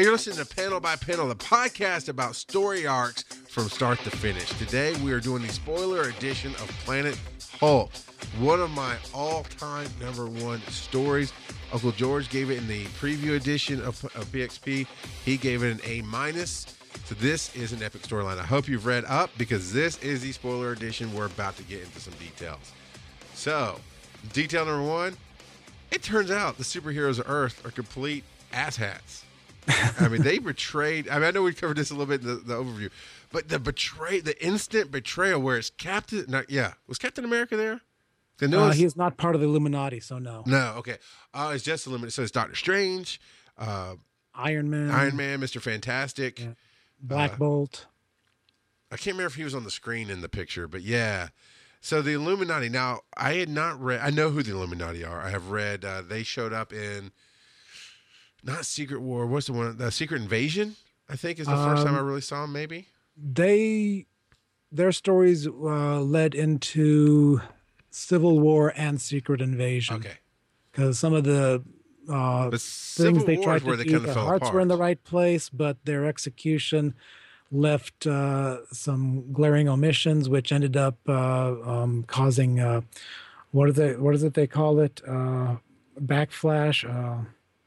Hey, you're listening to Panel by Panel, the podcast about story arcs from start to finish. Today, we are doing the spoiler edition of Planet Hulk, one of my all-time number one stories. Uncle George gave it in the preview edition of PXP. He gave it an A-. So this is an epic storyline. I hope you've read up because this is the spoiler edition. We're about to get into some details. So, detail number one, it turns out the superheroes of Earth are complete asshats. I mean, they betrayed. I mean, I know we covered this a little bit in the overview, but the instant betrayal where it's was Captain America there? He's not part of the Illuminati, so no. No, okay. It's just Illuminati. So it's Doctor Strange, Iron Man, Mr. Fantastic, Black Bolt. I can't remember if he was on the screen in the picture, but yeah. So the Illuminati. Now, I had not read. I know who the Illuminati are. I have read. They showed up in. Not Secret War. What's the one? The Secret Invasion, I think, is the first time I really saw them, maybe? Their stories led into Civil War and Secret Invasion. Okay. Because some of the things they tried to do, their hearts were in the right place, but their execution left some glaring omissions, which ended up causing, what is it they call it? Backflash,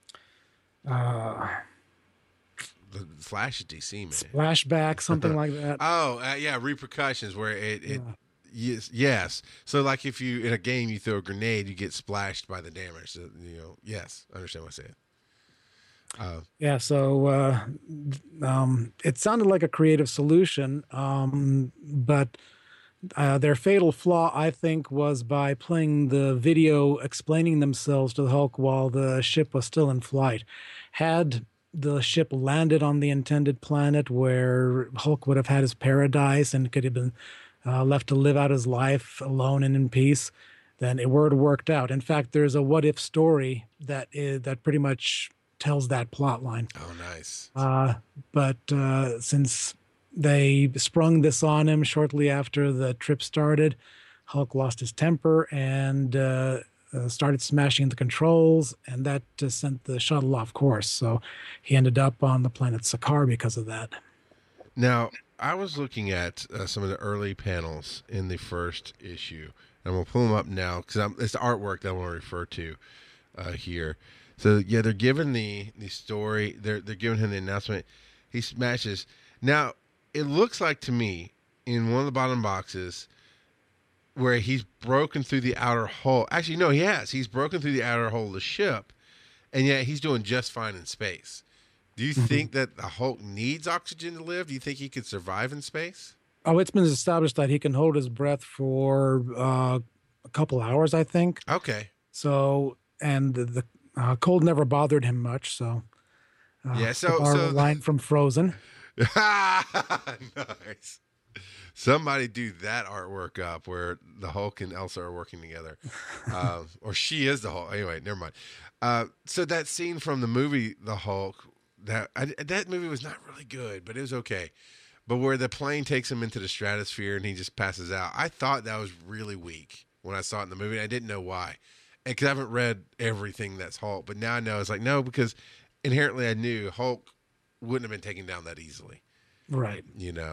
the Flash is DC, man. Splashback, something like that. Repercussions where it yes. So like if you in a game you throw a grenade, you get splashed by the damage. So, yes, I understand what I said. So it sounded like a creative solution, but their fatal flaw, I think, was by playing the video explaining themselves to the Hulk while the ship was still in flight. Had the ship landed on the intended planet where Hulk would have had his paradise and could have been left to live out his life alone and in peace, then it would have worked out. In fact, there's a what-if story that pretty much tells that plot line. Oh, nice. But since they sprung this on him shortly after the trip started, Hulk lost his temper and started smashing the controls, and that sent the shuttle off course. So he ended up on the planet Sakaar because of that. Now, I was looking at some of the early panels in the first issue. I'm going to pull them up now because it's the artwork that I want to refer to here. So, yeah, they're giving the story. They're giving him the announcement. He smashes. Now, it looks like to me in one of the bottom boxes where he's broken through the outer hull. Actually, no, he has. He's broken through the outer hull of the ship, and yet he's doing just fine in space. Do you think that the Hulk needs oxygen to live? Do you think he could survive in space? Oh, it's been established that he can hold his breath for a couple hours, I think. Okay. So, and the cold never bothered him much. So, so line from Frozen. Nice. Somebody do that artwork up where the Hulk and Elsa are working together. Or she is the Hulk. Anyway, never mind. So that scene from the movie The Hulk, that movie was not really good, but it was okay. But where the plane takes him into the stratosphere and he just passes out, I thought that was really weak when I saw it in the movie. I didn't know why. Because I haven't read everything that's Hulk. But now I know. It's like, no, because inherently I knew Hulk wouldn't have been taken down that easily. Right.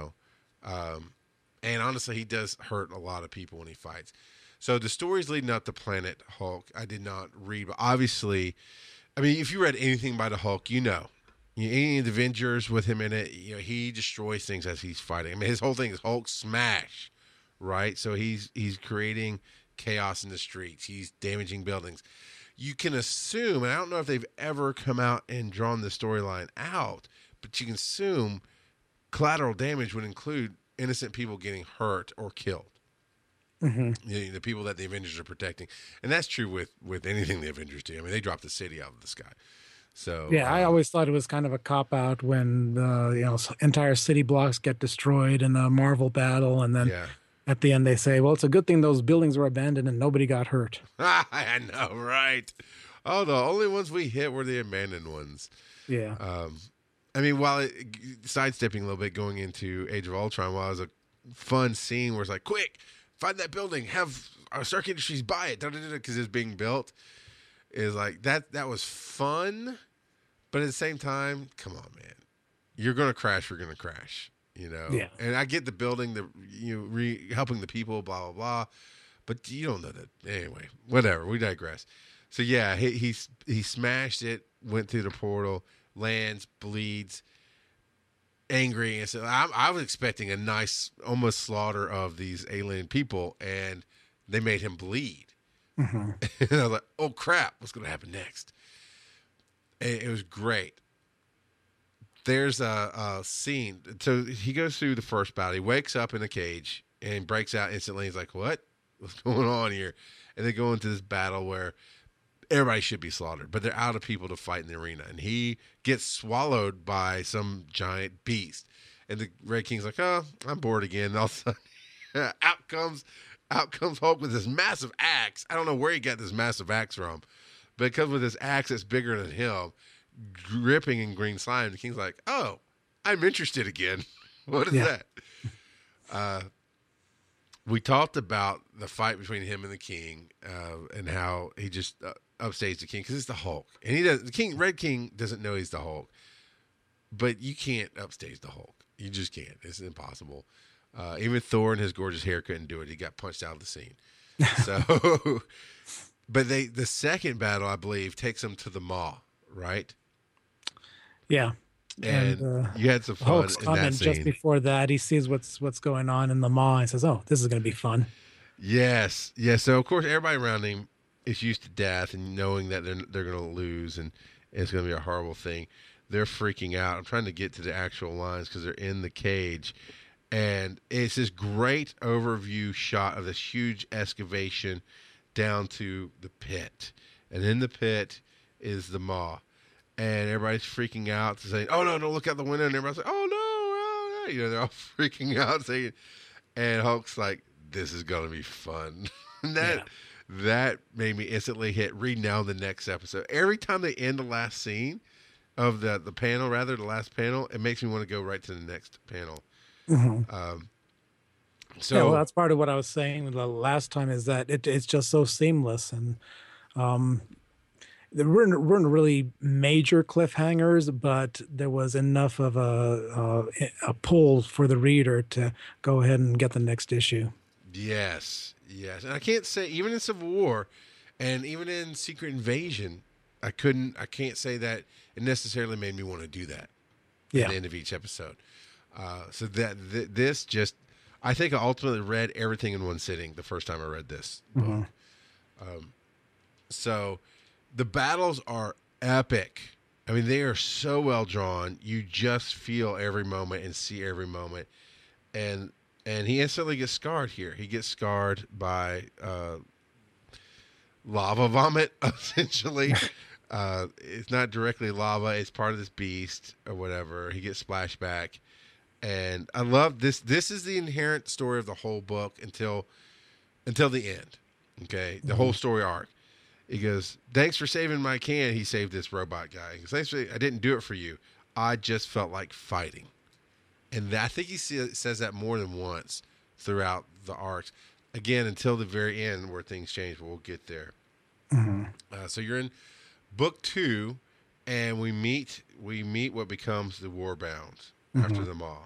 And honestly, he does hurt a lot of people when he fights. So the stories leading up to Planet Hulk, I did not read. But obviously, I mean, if you read anything by the Hulk, any of the Avengers with him in it, he destroys things as he's fighting. I mean, his whole thing is Hulk smash, right? So he's creating chaos in the streets. He's damaging buildings. You can assume, and I don't know if they've ever come out and drawn the storyline out, but you can assume collateral damage would include innocent people getting hurt or killed. The people that the Avengers are protecting. And that's true with anything the Avengers do. I mean, they drop the city out of the sky. So I always thought it was kind of a cop-out when entire city blocks get destroyed in a Marvel battle, and then at the end they say, well, it's a good thing those buildings were abandoned and nobody got hurt. I know, right? Oh, the only ones we hit were the abandoned ones. Yeah. I mean, while sidestepping a little bit, going into Age of Ultron, while it was a fun scene where it's like, quick, find that building, have Stark Industries buy it, because it's being built, is like that was fun, But at the same time, come on, man. You're going to crash. You're going to crash, you know? Yeah. And I get the building, helping the people, blah, blah, blah. But you don't know that. Anyway, whatever. We digress. So, yeah, he smashed it, went through the portal, lands, bleeds, angry. And so I was expecting a nice, almost slaughter of these alien people, and they made him bleed. Mm-hmm. And I was like, oh, crap, what's going to happen next? And it was great. There's a scene. So he goes through the first battle. He wakes up in a cage and breaks out instantly. He's like, what? What's going on here? And they go into this battle where everybody should be slaughtered, but they're out of people to fight in the arena. And he gets swallowed by some giant beast. And the Red King's like, oh, I'm bored again. And all of a sudden, out comes Hulk with this massive axe. I don't know where he got this massive axe from, but it comes with this axe that's bigger than him, dripping in green slime. The King's like, oh, I'm interested again. What is that? We talked about the fight between him and the King, and how he just upstaged the King because it's the Hulk, and the Red King doesn't know he's the Hulk, but you can't upstage the Hulk. You just can't. It's impossible. Even Thor and his gorgeous hair couldn't do it. He got punched out of the scene. So, but the second battle, I believe, takes him to the Maw, right? Yeah. And you had some fun Hulk's in coming that scene. just before that. He sees what's going on in the Maw and says, "Oh, this is going to be fun." Yes. So of course, everybody around him is used to death and knowing that they're going to lose and it's going to be a horrible thing. They're freaking out. I'm trying to get to the actual lines because they're in the cage, and it's this great overview shot of this huge excavation down to the pit, and in the pit is the Maw. And everybody's freaking out, saying, "Oh no, don't look out the window!" And everybody's like, "Oh no, oh no!" You know, they're all freaking out, saying, and Hulk's like, "This is gonna be fun." And that made me instantly hit read now the next episode. Every time they end the last scene of the panel, rather the last panel, it makes me want to go right to the next panel. Mm-hmm. So well, that's part of what I was saying the last time is that it's just so seamless, and there weren't really major cliffhangers, but there was enough of a pull for the reader to go ahead and get the next issue. Yes. And I can't say, even in Civil War and even in Secret Invasion, I can't say that it necessarily made me want to do that at the end of each episode. So that this just, I think I ultimately read everything in one sitting the first time I read this book. So the battles are epic. I mean, they are so well drawn. You just feel every moment and see every moment. And he instantly gets scarred here. He gets scarred by lava vomit, essentially. It's not directly lava. It's part of this beast or whatever. He gets splashed back. And I love this. This is the inherent story of the whole book until the end. Okay? The whole story arc. He goes, "Thanks for saving my can." He saved this robot guy. He goes, "Thanks I didn't do it for you. I just felt like fighting." And I think he says that more than once throughout the arcs. Again, until the very end where things change, but we'll get there. So you're in book 2, and we meet what becomes the Warbound after the Maw.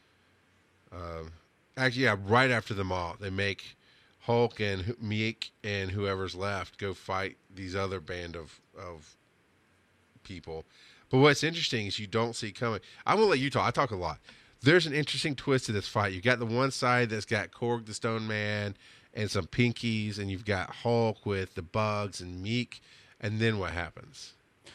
Right after the Maw, they make Hulk and Meek and whoever's left go fight these other band of people. But what's interesting is you don't see coming. I'm going to let you talk. I talk a lot. There's an interesting twist to this fight. You've got the one side that's got Korg the Stone Man and some Pinkies, and you've got Hulk with the Bugs and Meek. And then what happens?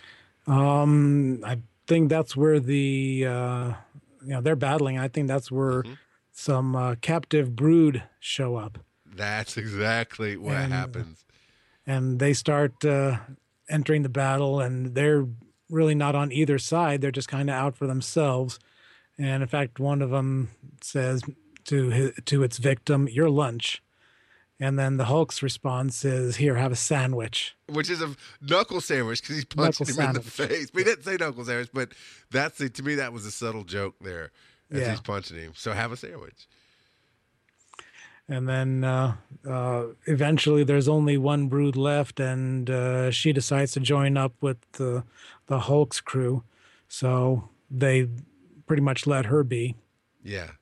I think that's where they're battling. I think that's where some captive brood show up. That's exactly what happens. And they start entering the battle, and they're really not on either side. They're just kind of out for themselves. And in fact, one of them says to its victim, "Your lunch." And then the Hulk's response is, "Here, have a sandwich." Which is a knuckle sandwich because he's punching him in the face. We didn't say knuckle sandwich, but to me, that was a subtle joke there as he's punching him. So have a sandwich. And then eventually there's only one brood left, and she decides to join up with the Hulk's crew. So they pretty much let her be. Yeah.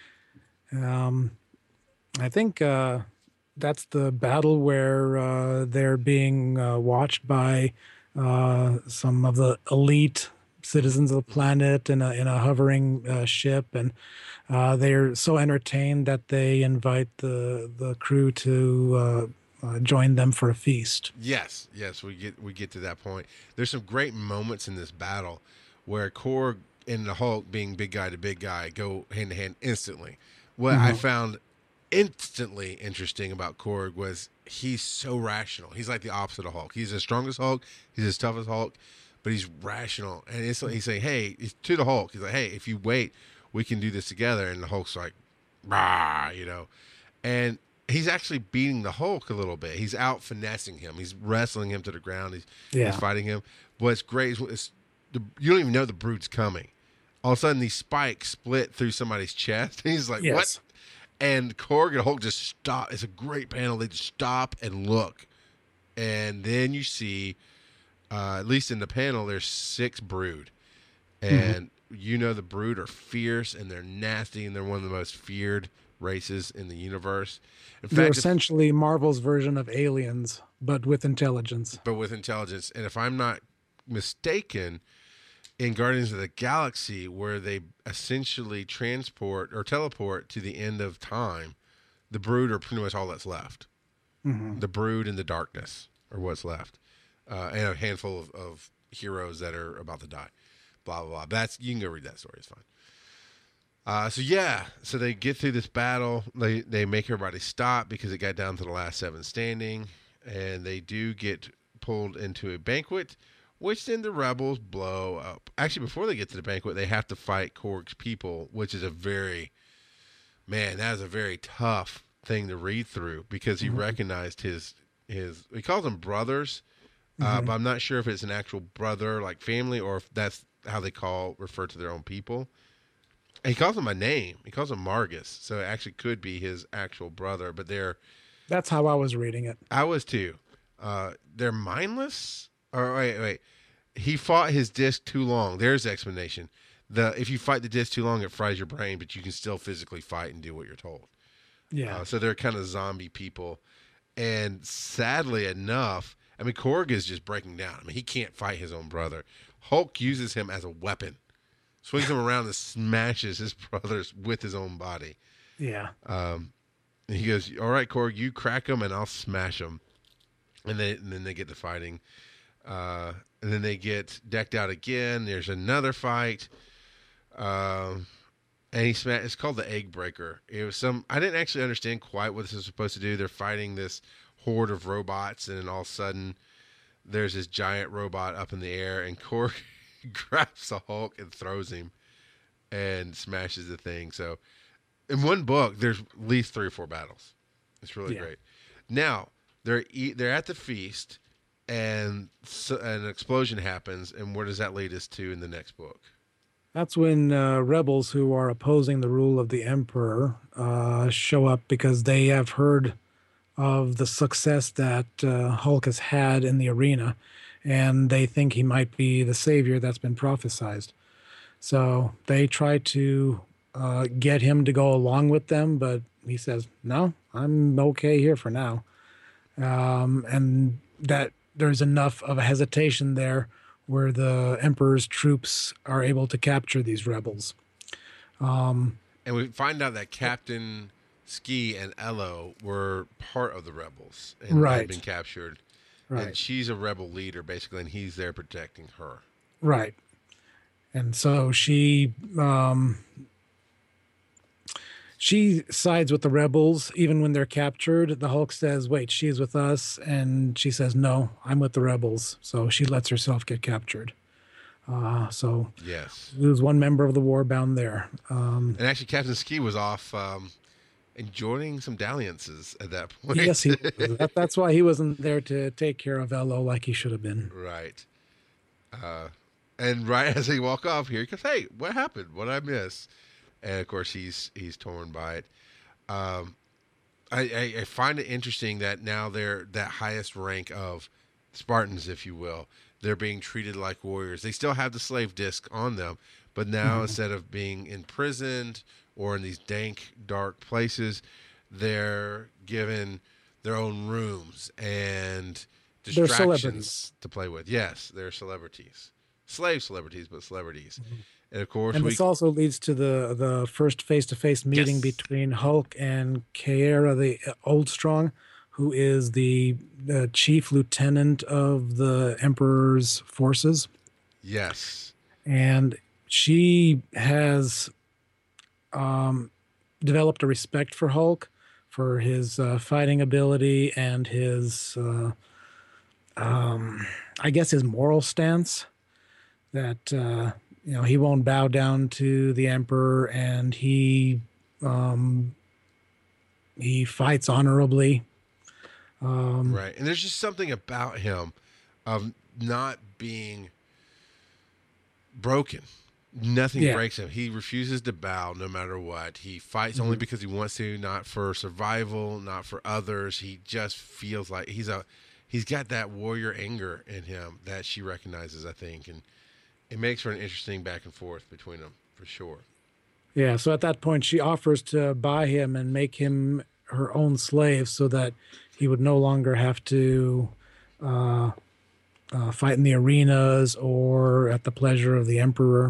Um, I think that's the battle where they're being watched by some of the elite citizens of the planet in a hovering ship, and they're so entertained that they invite the crew to join them for a feast. Yes, yes, we get to that point. There's some great moments in this battle where Korg and the Hulk, being big guy to big guy, go hand to hand instantly. What I found instantly interesting about Korg was he's so rational. He's like the opposite of Hulk. He's the strongest Hulk. He's as tough as Hulk, but he's rational. And it's like he's saying, "Hey," to the Hulk. He's like, "Hey, if you wait, we can do this together." And the Hulk's like, "Rah," and he's actually beating the Hulk a little bit. He's out finessing him. He's wrestling him to the ground. He's fighting him. What's great is you don't even know the Brood's coming. All of a sudden, these spikes split through somebody's chest. And he's like, "What?" And Korg and Hulk just stop. It's a great panel. They just stop and look. And then you see, at least in the panel, there's 6 Brood. And the Brood are fierce and they're nasty and they're one of the most feared races in the universe. In They're fact, essentially Marvel's version of aliens, but with intelligence. And if I'm not mistaken, in Guardians of the Galaxy, where they essentially transport or teleport to the end of time, the Brood are pretty much all that's left. The Brood and the darkness are what's left, and a handful of heroes that are about to die. Blah blah blah. You can go read that story. It's fine. So they get through this battle. They make everybody stop because it got down to the last 7 standing, and they do get pulled into a banquet, which then the rebels blow up. Actually, before they get to the banquet, they have to fight Korg's people, which is a very tough thing to read through because he recognized his he calls them brothers, but I'm not sure if it's an actual brother like family or if that's how they refer to their own people. And he calls them by name. He calls them Margus, so it actually could be his actual brother. But that's how I was reading it. I was too. They're mindless. Or wait. He fought his disc too long. There's the explanation. If you fight the disc too long, it fries your brain, but you can still physically fight and do what you're told. Yeah. So they're kind of zombie people. And sadly enough, I mean, Korg is just breaking down. I mean, he can't fight his own brother. Hulk uses him as a weapon. Swings him around and smashes his brothers with his own body. Yeah. And he goes, "All right, Korg, you crack him and I'll smash him." And then they get to fighting. And then they get decked out again. There's another fight. And it's called the Egg Breaker. It was I didn't actually understand quite what this is supposed to do. They're fighting this horde of robots, and then all of a sudden there's this giant robot up in the air, and Korg grabs the Hulk and throws him and smashes the thing. So in one book, there's at least 3 or 4 battles. It's really great. Now they're at the feast, and an explosion happens. And where does that lead us to in the next book? That's when rebels who are opposing the rule of the Emperor show up because they have heard of the success that Hulk has had in the arena, and they think he might be the savior that's been prophesized. So they try to get him to go along with them, but he says, "No, I'm okay here for now." And that there's enough of a hesitation there where the Emperor's troops are able to capture these rebels. And we find out that Captain Ski and Elo were part of the rebels and had been captured. Right. And she's a rebel leader, basically, and he's there protecting her. Right. And so she sides with the rebels even when they're captured. The Hulk says, "Wait, she's with us," and she says, "No, I'm with the rebels." So she lets herself get captured. So yes, lose one member of the Warbound there. And actually, Captain Ski was off enjoying some dalliances at that point. Yes, that's why he wasn't there to take care of Elo like he should have been. Right. And right as they walk off here, he goes, "Hey, what happened? What did I miss?" And of course, he's torn by it. I find it interesting that now they're that highest rank of Spartans, if you will. They're being treated like warriors. They still have the slave disc on them, but now Mhm. instead of being imprisoned or in these dank, dark places, they're given their own rooms and They're distractions celebrities. to play with. Yes, they're celebrities, slave celebrities, but celebrities. Mhm. And of course, And this also leads to the first face-to-face meeting yes, between Hulk and Kiera the Old Strong, who is the chief lieutenant of the Emperor's forces. yes, And she has um, developed a respect for Hulk, for his fighting ability and his, I guess, his moral stance that he won't bow down to the Emperor, and um, he fights honorably. Um, right. And there's just something about him of not being broken. Nothing yeah, breaks him. He refuses to bow no matter what. He fights only mhm. because he wants to, not for survival, not for others. He just feels like he's got that warrior anger in him that she recognizes, I think, and it makes for an interesting back and forth between them for sure. Yeah. So at that point, she offers to buy him and make him her own slave, so that he would no longer have to uh, fight in the arenas or at the pleasure of the Emperor.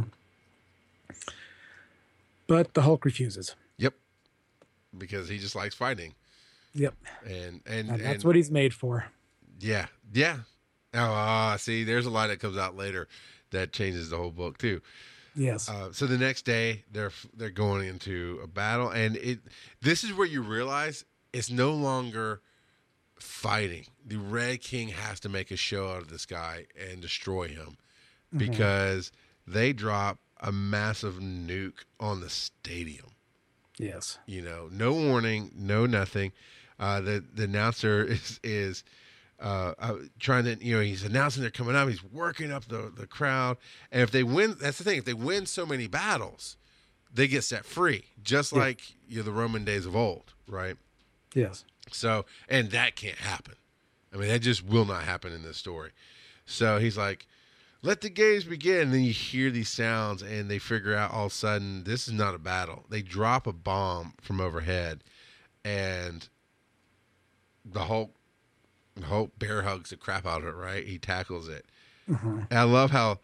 But the Hulk refuses. Yep, because he just likes fighting, Yep. and And that's what he's made for. yeah, yeah. Oh, see, there's a line that comes out later that changes the whole book too. Yes. So the next day they're going into a battle, and this is where you realize it's no longer fighting. The Red King has to make a show out of this guy and destroy him Hmm. because they drop a massive nuke on the stadium. Yes. No warning, no nothing. The announcer is trying to, he's announcing they're coming up. He's working up the crowd. And if they win, that's the thing. If they win so many battles, they get set free, just Yeah. like the Roman days of old, right? Yes. So, and that can't happen. I mean, that just will not happen in this story. So he's like, let the games begin. And then you hear these sounds, and they figure out all of a sudden this is not a battle. They drop a bomb from overhead, and the Hulk bear hugs the crap out of it, right? He tackles it. Hmm. And I love how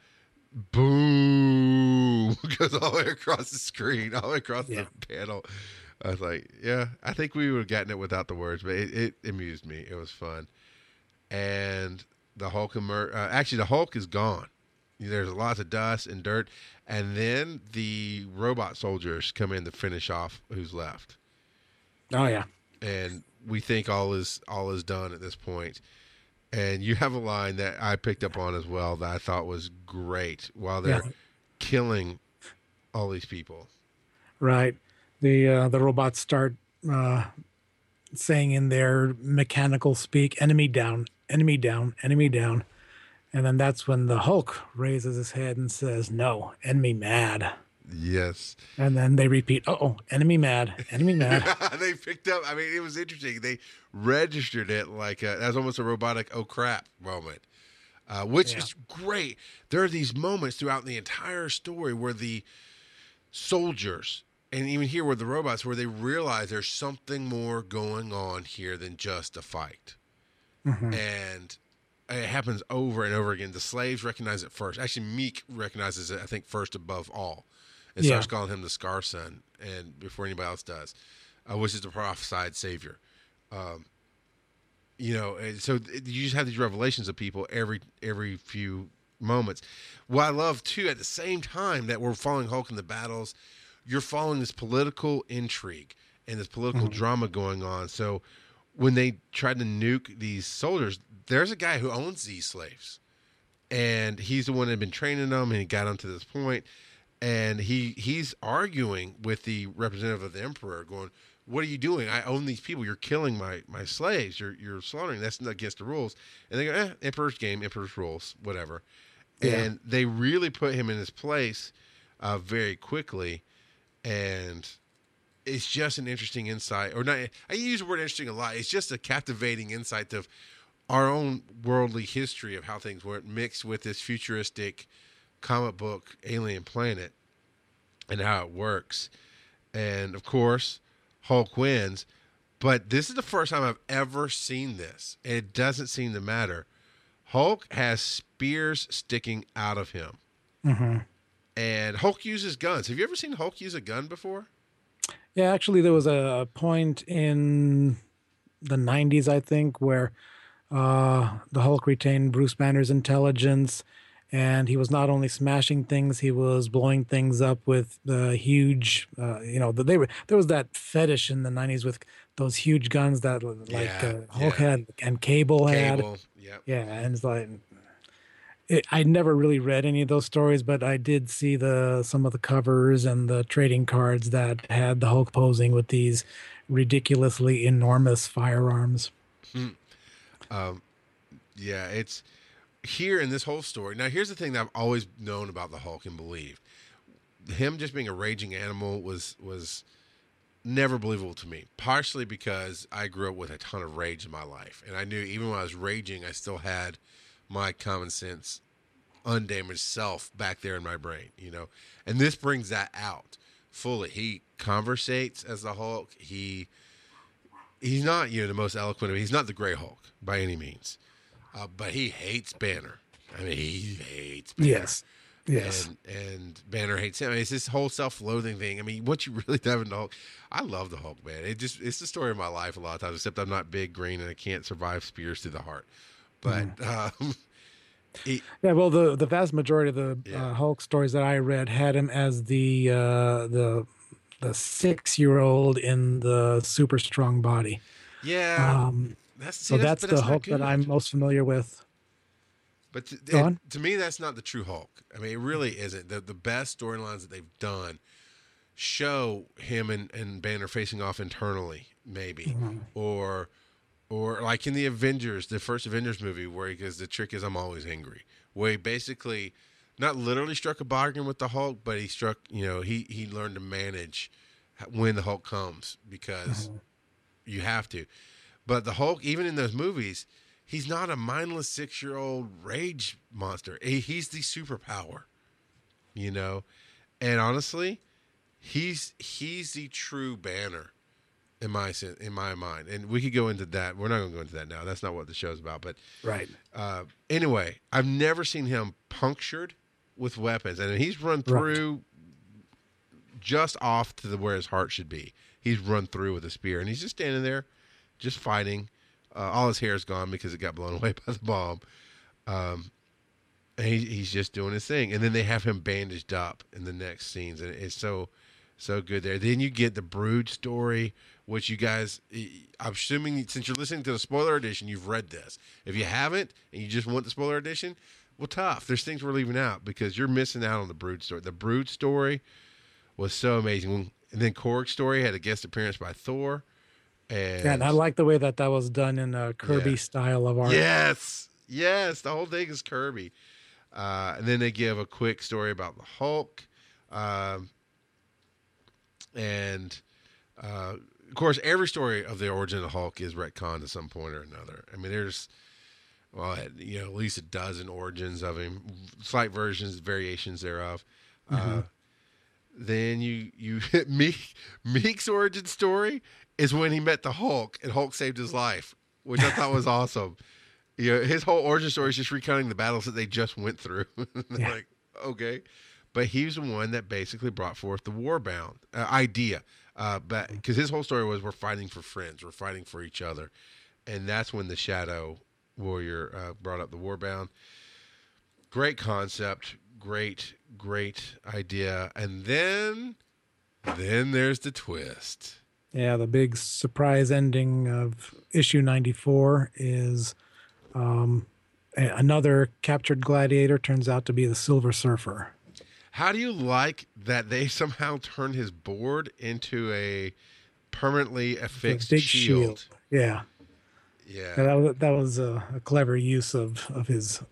boom goes all the way across the screen, all the way across Yeah. the panel. I was like, yeah, I think we would have gotten it without the words, but it amused me. It was fun. And the Hulk actually the Hulk is gone. There's lots of dust and dirt, and then the robot soldiers come in to finish off who's left. Oh yeah. And we think all is done at this point. And you have a line that I picked up on as well that I thought was great while Yeah. they're killing all these people. Right. The robots start uh, saying in their mechanical speak, "Enemy down, enemy down, enemy down," and then that's when the Hulk raises his head and says, "No, enemy mad." Yes. And then they repeat, "Oh, enemy mad, enemy mad." They picked up, I mean, it was interesting. They registered it like that was almost a robotic oh crap moment. Which Yeah. is great. There are these moments throughout the entire story where the soldiers, and even here with the robots, where they realize there's something more going on here than just a fight. Hmm. And it happens over and over again. The slaves recognize it first. Actually, Meek recognizes it, I think, first above all, and Yeah. starts calling him the Scar Son, and before anybody else does, which is the prophesied savior. Um, and so you just have these revelations of people every few moments. What I love too, at the same time that we're following Hulk in the battles, you're following this political intrigue and this political Hmm. drama going on. So when they tried to nuke these soldiers, there's a guy who owns these slaves, and he's the one that had been training them, and he got them to this point, and he's arguing with the representative of the emperor, going, "What are you doing? I own these people. You're killing my slaves. You're slaughtering. That's not against the rules." And they go, "Emperor's game, emperor's rules, whatever." Yeah. And they really put him in his place very quickly, and it's just an interesting insight, or not. I use the word interesting a lot. It's just a captivating insight of our own worldly history of how things were mixed with this futuristic comic book alien planet and how it works. And of course, Hulk wins. But this is the first time I've ever seen this, and it doesn't seem to matter. Hulk has spears sticking out of him, and Hulk uses guns. Have you ever seen Hulk use a gun before? Yeah, actually, there was a point in the 90s, I think, where the Hulk retained Bruce Banner's intelligence, and he was not only smashing things, he was blowing things up with the huge, there was that fetish in the 90s with those huge guns that Hulk had and Cable had. Yeah. Yeah, and it's like I never really read any of those stories, but I did see some of the covers and the trading cards that had the Hulk posing with these ridiculously enormous firearms. Yeah, it's here in this whole story. Now, here's the thing that I've always known about the Hulk and believed. Him just being a raging animal was never believable to me, partially because I grew up with a ton of rage in my life. And I knew even when I was raging, I still had my common sense, undamaged self back there in my brain, And this brings that out fully. He conversates as the Hulk. He's not, the most eloquent. He's not the Gray Hulk by any means. But he hates Banner. I mean, he hates Banner. Yes. And Banner hates him. I mean, it's this whole self-loathing thing. I mean, once you really dive into Hulk, I love the Hulk, man. It's the story of my life a lot of times, except I'm not big, green, and I can't survive spears through the heart. But, well, the vast majority of the Hulk stories that I read had him as the 6-year-old in the super strong body. Yeah. That's the Hulk that I'm most familiar with. But to me, that's not the true Hulk. I mean, it really isn't. The best storylines that they've done show him and Banner facing off internally, maybe, or like in the Avengers, the first Avengers movie, where he goes, "The trick is I'm always angry," where he basically not literally struck a bargain with the Hulk, but he struck. He learned to manage when the Hulk comes, because you have to. But the Hulk, even in those movies, he's not a mindless 6-year-old rage monster. He's the superpower, And honestly, he's the true Banner in my mind. And we could go into that. We're not going to go into that now. That's not what the show's about. But right. Anyway, I've never seen him punctured with weapons, and he's run through just off to where his heart should be. He's run through with a spear, and he's just standing there, just fighting. All his hair is gone because it got blown away by the bomb. And he's just doing his thing. And then they have him bandaged up in the next scenes. And it's so good there. Then you get the Brood story, which you guys, I'm assuming since you're listening to the spoiler edition, you've read this. If you haven't and you just want the spoiler edition, well, tough. There's things we're leaving out because you're missing out on the Brood story. The Brood story was so amazing. And then Korg's story had a guest appearance by Thor. And I like the way that was done in a Kirby style of art. Yes, the whole thing is Kirby. And then they give a quick story about the Hulk. Of course, every story of the origin of the Hulk is retconned at some point or another. I mean, there's, at least a dozen origins of him, slight versions, variations thereof. Then you hit Meek's origin story is when he met the Hulk and Hulk saved his life, which I thought was awesome. His whole origin story is just recounting the battles that they just went through. Like, okay. But he's the one that basically brought forth the Warbound idea. But because his whole story was, we're fighting for friends, we're fighting for each other. And that's when the Shadow Warrior brought up the Warbound. Great concept, great idea. And then there's the twist. Yeah, the big surprise ending of issue 94 is another captured gladiator turns out to be the Silver Surfer. How do you like that they somehow turned his board into a permanently affixed big shield? Yeah. That was a clever use of his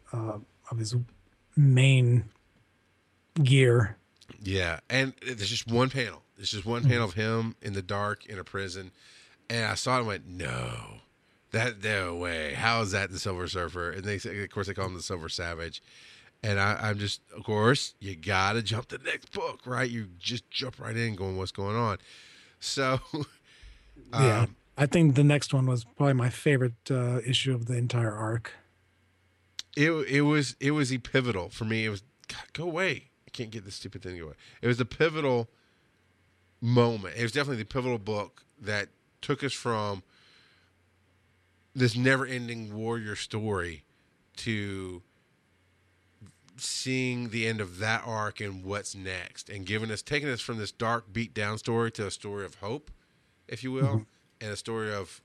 main gear. Yeah, and there's just one panel. It's just one panel of him in the dark in a prison. And I saw it and went, no way. How is that the Silver Surfer? And of course, they call him the Silver Savage. And I'm just, of course, you got to jump to the next book, right? You just jump right in going, what's going on? So, yeah, I think the next one was probably my favorite issue of the entire arc. It was pivotal for me. It was, God, go away. I can't get this stupid thing to go away. It was the pivotal moment. It was definitely the pivotal book that took us from this never-ending warrior story to seeing the end of that arc and what's next, and taking us from this dark, beat down story to a story of hope, if you will, and a story of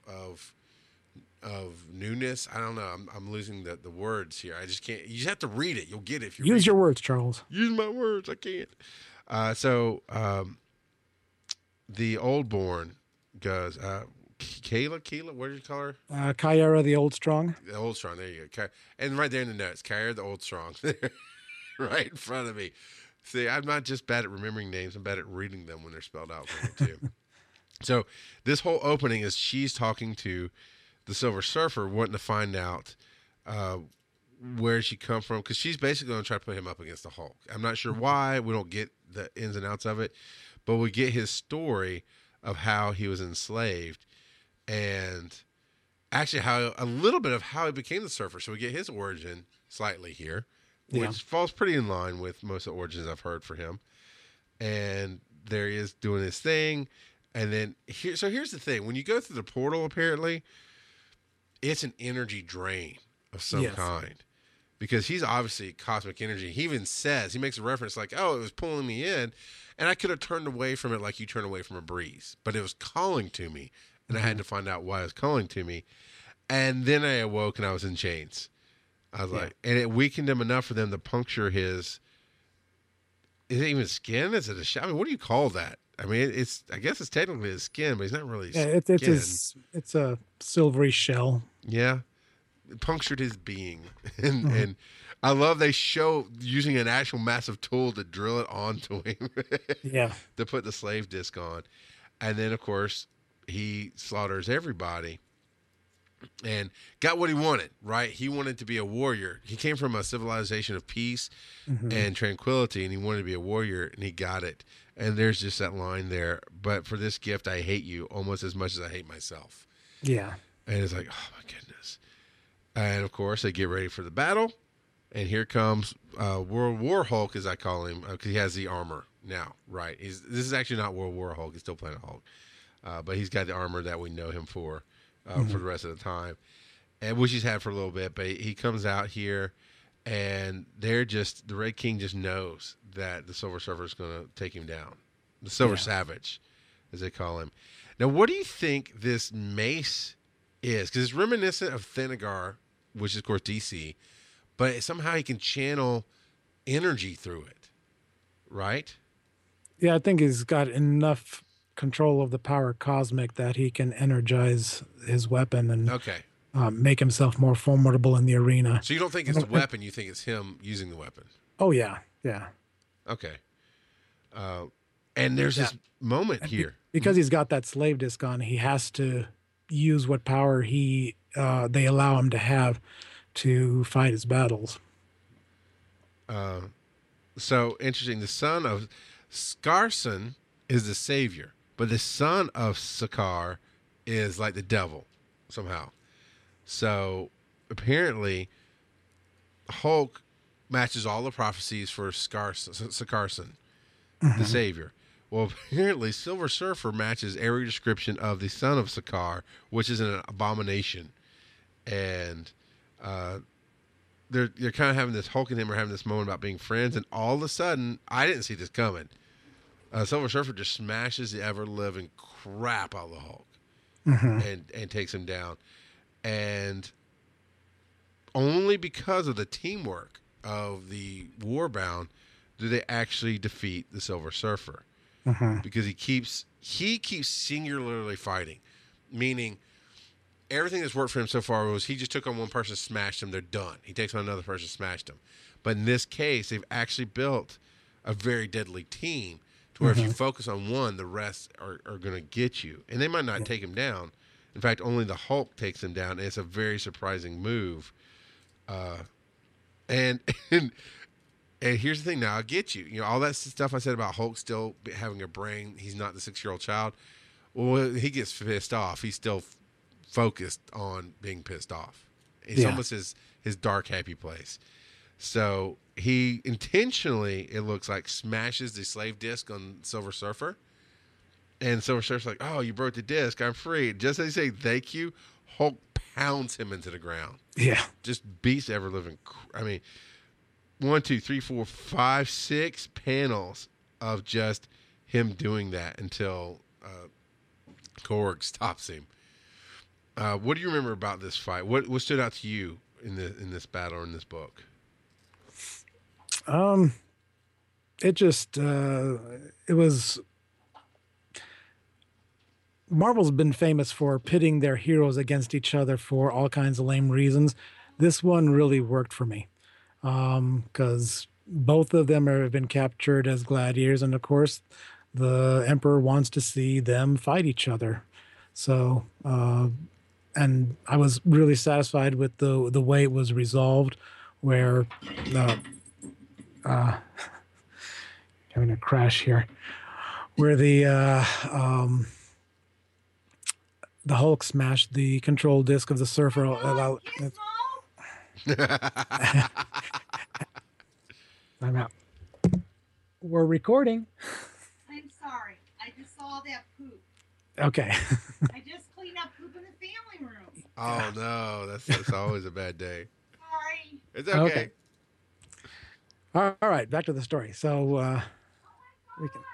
newness. I don't know. I'm losing the words here. I just can't. You just have to read it. You'll get it if you use your words, Charles. Use my words. I can't. So the Oldborn goes. Kayla, what did you call her? Kyara the Old Strong. The Old Strong, there you go. And right there in the notes, Kyra the Old Strong, right in front of me. See, I'm not just bad at remembering names, I'm bad at reading them when they're spelled out for me too. So this whole opening is she's talking to the Silver Surfer, wanting to find out where she come from, because she's basically going to try to put him up against the Hulk. I'm not sure why. We don't get the ins and outs of it, but we get his story of how he was enslaved, and actually a little bit of how he became the Surfer. So we get his origin slightly here, which falls pretty in line with most of the origins I've heard for him. And there he is doing his thing. And then here's the thing. When you go through the portal, apparently, it's an energy drain of some kind, because he's obviously cosmic energy. He even he makes a reference like, oh, it was pulling me in, and I could have turned away from it like you turn away from a breeze, but it was calling to me. And I had to find out why it was calling to me. And then I awoke and I was in chains. I was like, and it weakened him enough for them to puncture is it even skin? Is it a shell? I mean, what do you call that? I mean, I guess it's technically his skin, but he's not really skin. It's a silvery shell. Yeah. It punctured his being. And I love they show using an actual massive tool to drill it onto him. To put the slave disc on. And then, of course, he slaughters everybody and got what he wanted, right? He wanted to be a warrior. He came from a civilization of peace and tranquility, and he wanted to be a warrior, and he got it. And there's just that line there, but for this gift, I hate you almost as much as I hate myself. Yeah. And it's like, oh, my goodness. And, of course, they get ready for the battle, and here comes World War Hulk, as I call him, because he has the armor now, right? This is actually not World War Hulk. He's still Planet Hulk. But he's got the armor that we know him for the rest of the time, and which he's had for a little bit. But he comes out here, and the Red King just knows that the Silver Surfer is going to take him down. The Silver Savage, as they call him. Now, what do you think this mace is? Because it's reminiscent of Thanagar, which is, of course, DC, but somehow he can channel energy through it, right? Yeah, I think he's got enough control of the power cosmic that he can energize his weapon and make himself more formidable in the arena. So you don't think it's the weapon, you think it's him using the weapon? Oh, yeah. Okay. And there's this moment here. Because he's got that slave disc on, he has to use what power they allow him to have to fight his battles. So interesting. The son of Skarson is the savior, but the son of Sakaar is like the devil somehow. So apparently Hulk matches all the prophecies for Skarson, the savior. Well, apparently Silver Surfer matches every description of the son of Sakaar, which is an abomination. And they're kind of having this, Hulk and him are having this moment about being friends, and all of a sudden, I didn't see this coming. Silver Surfer just smashes the ever-living crap out of the Hulk and takes him down. And only because of the teamwork of the Warbound do they actually defeat the Silver Surfer. Because he keeps singularly fighting, meaning everything that's worked for him so far was he just took on one person, smashed them, they're done. He takes on another person, smashed them. But in this case, they've actually built a very deadly team to where if you focus on one, the rest are going to get you. And they might not take him down. In fact, only the Hulk takes him down. And it's a very surprising move. And here's the thing. Now, I'll get you. You know, all that stuff I said about Hulk still having a brain. He's not the 6-year-old child. Well, he gets pissed off. He's still focused on being pissed off. It's almost his dark, happy place. So he intentionally, it looks like, smashes the slave disc on Silver Surfer. And Silver Surfer's like, oh, you broke the disc. I'm free. Just as they say thank you, Hulk pounds him into the ground. Yeah. Just beats ever living. I mean, 1, 2, 3, 4, 5, 6 panels of just him doing that until Korg stops him. What do you remember about this fight? What stood out to you in this battle or in this book? It just it was. Marvel's been famous for pitting their heroes against each other for all kinds of lame reasons. This one really worked for me because both of them have been captured as gladiators, and of course, the Emperor wants to see them fight each other. So, and I was really satisfied with the way it was resolved, where having a crash here, where the Hulk smashed the control disc of the Surfer. I'm out. We're recording. I'm sorry. I just saw that poop. Okay. I just cleaned up poop in the family room. Oh no, that's always a bad day. Sorry. It's okay. All right, back to the story. So we can.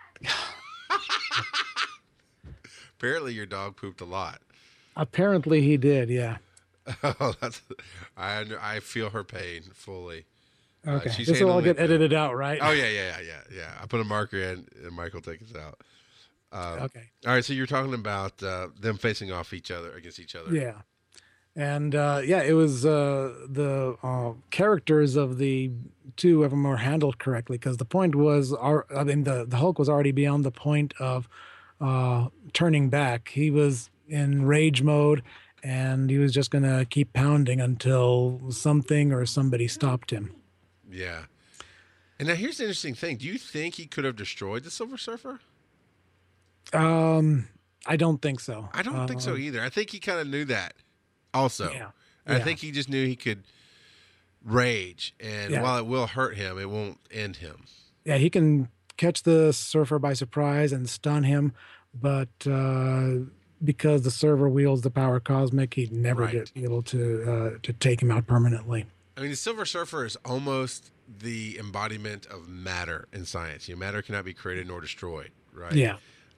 Apparently, your dog pooped a lot. Apparently, he did. Yeah. Oh, I feel her pain fully. Okay. This will all get edited out, right? Oh yeah. I put a marker in, and Michael take us out. Okay. All right. So you're talking about them facing off against each other. Yeah. And it was the characters of the two of them were handled correctly because the point was, the Hulk was already beyond the point of turning back. He was in rage mode, and he was just going to keep pounding until something or somebody stopped him. Yeah. And now here's the interesting thing. Do you think he could have destroyed the Silver Surfer? I don't think so. I don't think so either. I think he kind of knew that also. Yeah. I think he just knew he could rage, and while it will hurt him, it won't end him. Yeah, he can catch the Surfer by surprise and stun him, but because the Surfer wields the power cosmic, he'd never be able to take him out permanently. I mean, the Silver Surfer is almost the embodiment of matter in science. Matter cannot be created nor destroyed, right? Yeah.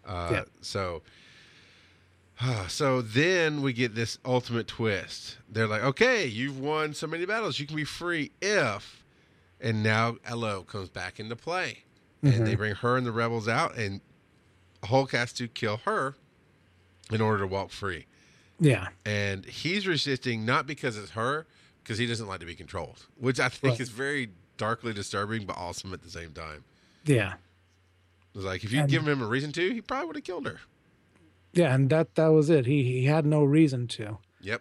So then we get this ultimate twist. They're like, okay, you've won so many battles. You can be free if... And now Elo comes back into play. And they bring her and the rebels out, and Hulk has to kill her in order to walk free. Yeah. And he's resisting not because it's her, because he doesn't like to be controlled, which I think is very darkly disturbing, but awesome at the same time. Yeah. It was like, if you'd given him a reason to, he probably would have killed her. Yeah, and that was it. He had no reason to. Yep.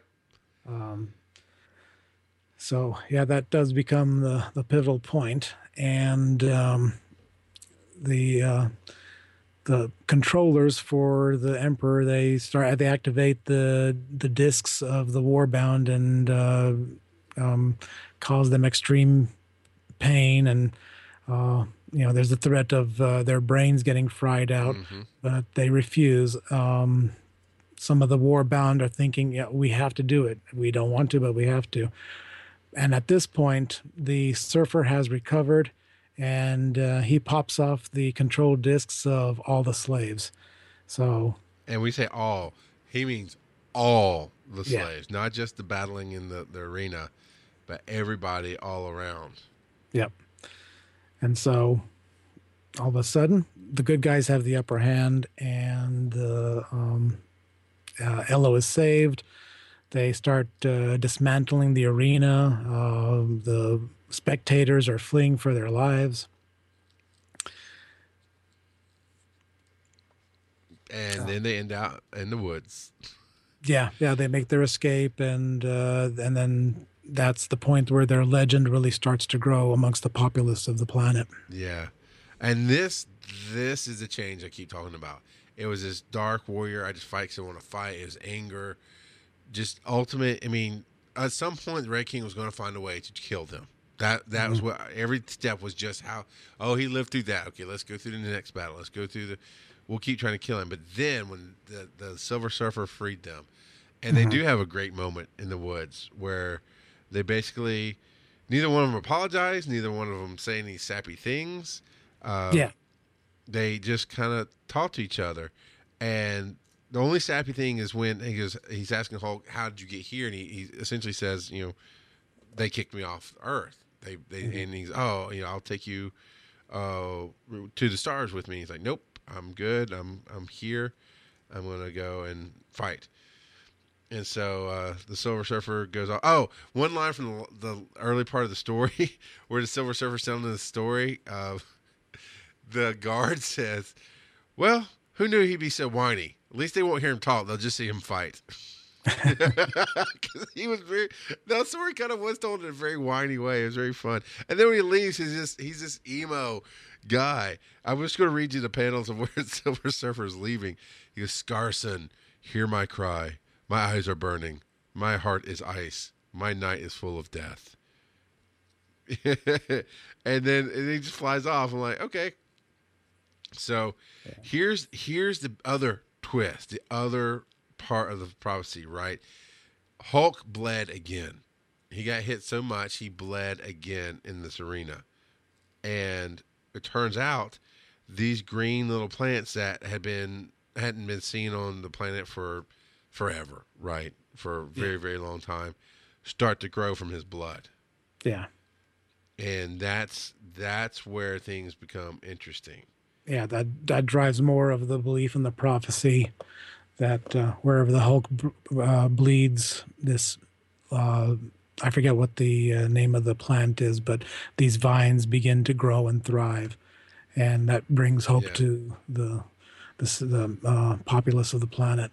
So, yeah, that does become the pivotal point. And the controllers for the Emperor, they activate the discs of the Warbound and cause them extreme pain, and there's the threat of their brains getting fried out, but they refuse. Some of the Warbound are thinking, yeah, we have to do it. We don't want to, but we have to. And at this point, the Surfer has recovered, and he pops off the control discs of all the slaves. So, and we say all, he means all the slaves, not just the battling in the arena, but everybody all around. Yep. And so all of a sudden, the good guys have the upper hand, and Elo is saved. They start dismantling the arena. The spectators are fleeing for their lives. And then they end out in the woods. Yeah, they make their escape, and then that's the point where their legend really starts to grow amongst the populace of the planet. Yeah. And this is the change I keep talking about. It was this dark warrior. I just fight because I want to fight. It was anger. Just ultimate. I mean, at some point, the Red King was going to find a way to kill them. That was what every step was. Just how. Oh, he lived through that. Okay, let's go through the next battle. Let's go through the. We'll keep trying to kill him. But then when the Silver Surfer freed them, and they do have a great moment in the woods where they basically neither one of them apologize. Neither one of them say any sappy things. They just kind of talk to each other, and the only sappy thing is when he's asking Hulk, "How did you get here?" And he essentially says, they kicked me off Earth. And he's, I'll take you to the stars with me. He's like, "Nope, I'm good. I'm here. I'm gonna go and fight." And so the Silver Surfer goes off. Oh, one line from the early part of the story where the Silver Surfer's telling the story. The guard says, "Well, who knew he'd be so whiny? At least they won't hear him talk. They'll just see him fight." Because he was the story kind of was told in a very whiny way. It was very fun. And then when he leaves, he's this emo guy. I was going to read you the panels of where Silver Surfer is leaving. He goes, "Scarson, hear my cry. My eyes are burning. My heart is ice. My night is full of death." and then he just flies off. I'm like, okay. So here's the other twist, the other part of the prophecy, right? Hulk bled again. He got hit so much he bled again in this arena. And it turns out these green little plants that hadn't been seen on the planet for forever, right? For a very, very long time, start to grow from his blood. Yeah. And that's where things become interesting. Yeah, that drives more of the belief in the prophecy that wherever the Hulk bleeds, this I forget what the name of the plant is, but these vines begin to grow and thrive, and that brings hope to the populace of the planet.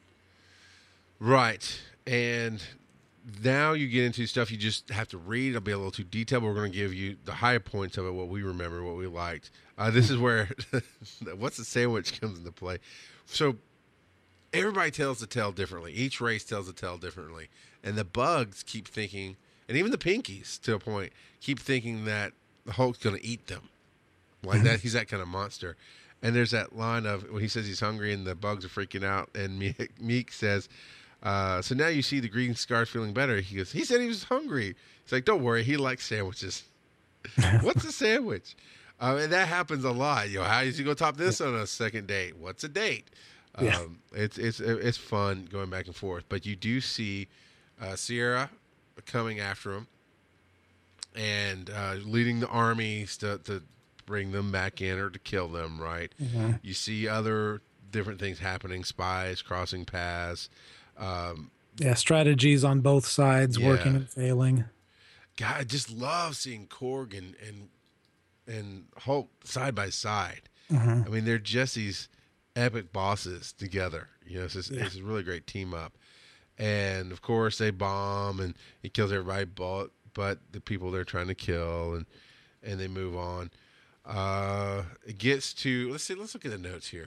Right, and now you get into stuff you just have to read. It'll be a little too detailed, but we're going to give you the high points of it, what we remember, what we liked. This is where what's the sandwich comes into play. So everybody tells the tale differently. Each race tells the tale differently. And the bugs keep thinking, and even the pinkies to a point, keep thinking that the Hulk's going to eat them. Like that, he's that kind of monster. And there's that line of when he says he's hungry and the bugs are freaking out, and Meek says, "So now you see the green scar's feeling better." He goes, "He said he was hungry." He's like, "Don't worry, he likes sandwiches." What's a sandwich? And that happens a lot. How is he going to top this on a second date? What's a date? It's fun going back and forth. But you do see Sierra coming after him and leading the armies to bring them back in or to kill them, right? Mm-hmm. You see other different things happening, spies crossing paths. Strategies on both sides working and failing. God, I just love seeing Korg and Hulk side by side. Mm-hmm. I mean, they're just these epic bosses together. It's a really great team up. And of course, they bomb and he kills everybody but the people they're trying to kill, and they move on. It gets to let's look at the notes here.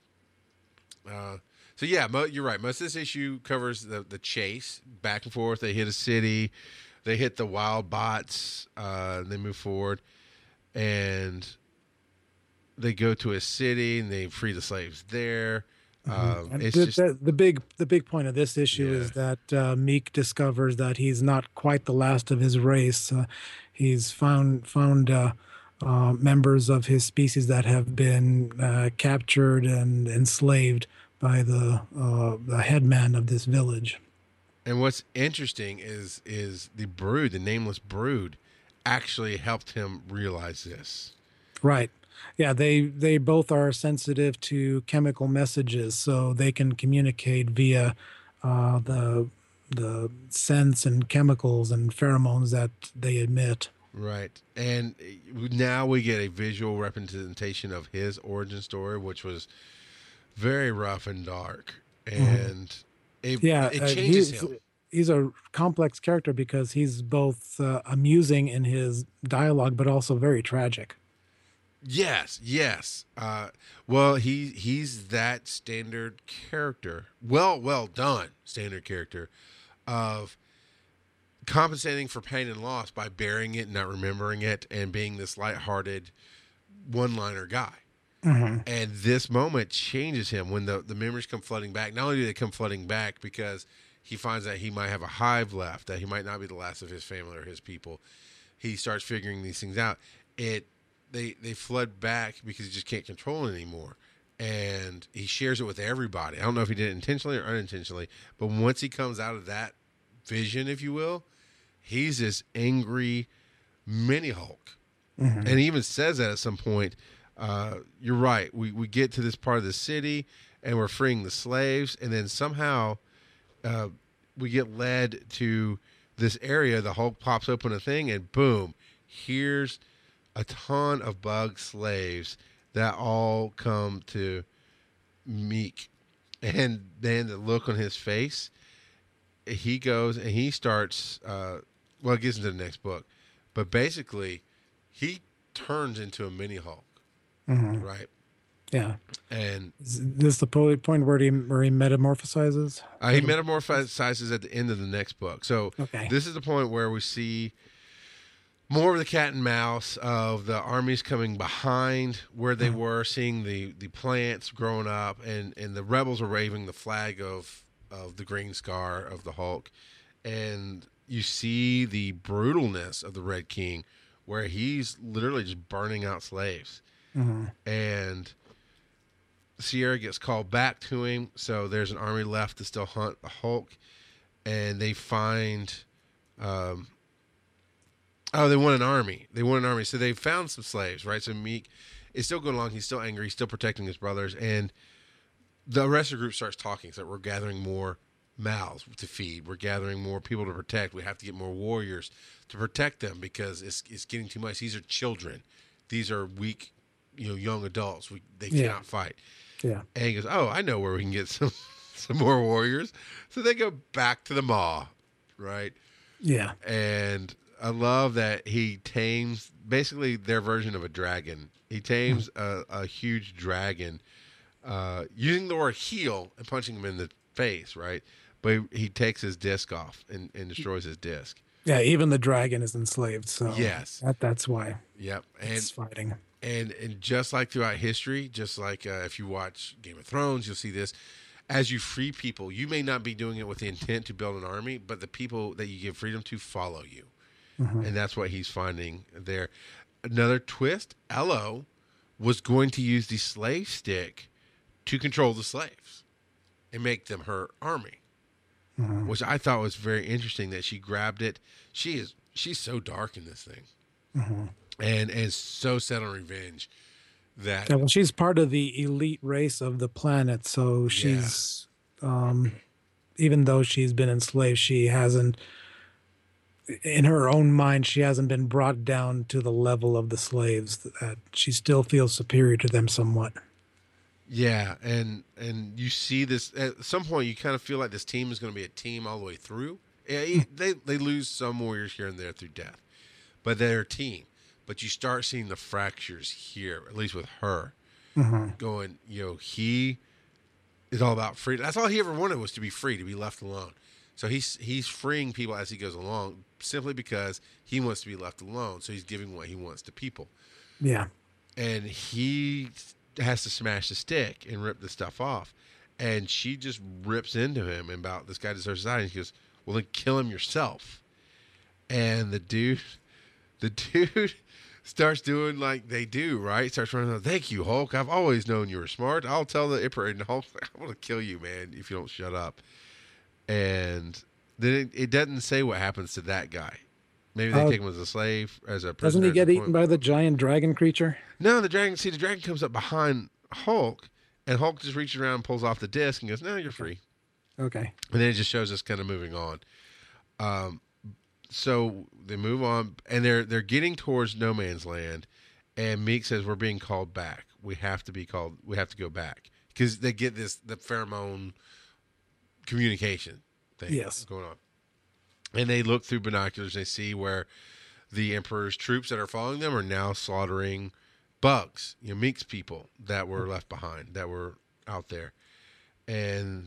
So you're right. Most of this issue covers the chase back and forth. They hit a city, they hit the wild bots, they move forward, and they go to a city and they free the slaves there. It's the big point of this issue is that Meek discovers that he's not quite the last of his race. He's found members of his species that have been captured and enslaved by the headman of this village. And what's interesting is the brood, the nameless brood, actually helped him realize this. Right. Yeah, they both are sensitive to chemical messages, so they can communicate via the scents and chemicals and pheromones that they emit. Right. And now we get a visual representation of his origin story, which was very rough and dark, and Yeah, it changes he's him. he's a complex character because he's both amusing in his dialogue, but also very tragic. Yes, yes. Well, he's that standard character. Well done standard character of compensating for pain and loss by burying it and not remembering it and being this lighthearted one-liner guy. And this moment changes him when the memories come flooding back. Not only do they come flooding back because he finds that he might have a hive left, that he might not be the last of his family or his people. He starts figuring these things out. They flood back because he just can't control it anymore. And he shares it with everybody. I don't know if he did it intentionally or unintentionally, but once he comes out of that vision, if you will, he's this angry mini Hulk. And he even says that at some point. You're right. We get to this part of the city and we're freeing the slaves, and then somehow we get led to this area. The Hulk pops open a thing, and boom, here's a ton of bug slaves that all come to Meek. And then the look on his face, he goes and he starts, well, it gets into the next book, but basically he turns into a mini Hulk. Right. Yeah. And Is this the point where he metamorphosizes? he metamorphosizes at the end of the next book. So Okay. this is the point where we see more of the cat and mouse of the armies coming behind where they were, seeing the plants growing up, and the rebels are waving the flag of the green scar of the Hulk. And you see the brutalness of the Red King where he's literally just burning out slaves. And Sierra gets called back to him, so there's an army left to still hunt the Hulk, and they find they want an army. So they found some slaves, right? So Meek is still going along. He's still angry. He's still protecting his brothers, and the rest of the group starts talking. So we're gathering more mouths to feed. We're gathering more people to protect. We have to get more warriors to protect them because it's getting too much. These are children. These are weak, young adults. They cannot fight. Yeah. And he goes, "Oh, I know where we can get some more warriors." So they go back to the maw, right? Yeah. And I love that he tames basically their version of a dragon. He tames a huge dragon using the word heal and punching him in the face, right? But he takes his disc off and destroys his disc. Yeah, even the dragon is enslaved, so Yes. that's why Yep. it's fighting. And just like throughout history, just like if you watch Game of Thrones, you'll see this. As you free people, you may not be doing it with the intent to build an army, but the people that you give freedom to follow you. And that's what he's finding there. Another twist, Ello was going to use the slave stick to control the slaves and make them her army, which I thought was very interesting that she grabbed it. She's so dark in this thing. And so set on revenge that Yeah, well, she's part of the elite race of the planet, so she's even though she's been enslaved, she hasn't, in her own mind, she hasn't been brought down to the level of the slaves. That she still feels superior to them somewhat. yeah, and you see this at some point. You kind of feel like this team is going to be a team all the way through. Yeah, they lose some warriors here and there through death, but they're a team. But you start seeing the fractures here, at least with her, going, he is all about freedom. That's all he ever wanted, was to be free, to be left alone. So he's freeing people as he goes along simply because he wants to be left alone. So he's giving what he wants to people. Yeah. And he has to smash the stick and rip the stuff off. And she just rips into him about this guy deserves society. And he goes, well, then kill him yourself. And the dude starts doing like they do, right? Starts running out, thank you, Hulk. I've always known you were smart. I'll tell the Emperor. And Hulk's like, I'm going to kill you, man, if you don't shut up. And then it doesn't say what happens to that guy. Maybe they take him as a slave, as a prisoner. Doesn't he get eaten by the giant dragon creature? No, the dragon comes up behind Hulk, and Hulk just reaches around and pulls off the disc and goes, no, you're free. Okay. And then it just shows us kind of moving on. So they move on, and they're getting towards no man's land, and Meek says, we're being called back. We have to go back. because they get the pheromone communication thing Yes. going on. And they look through binoculars. They see where the Emperor's troops that are following them are now slaughtering bugs, Meek's people that were left behind, that were out there. And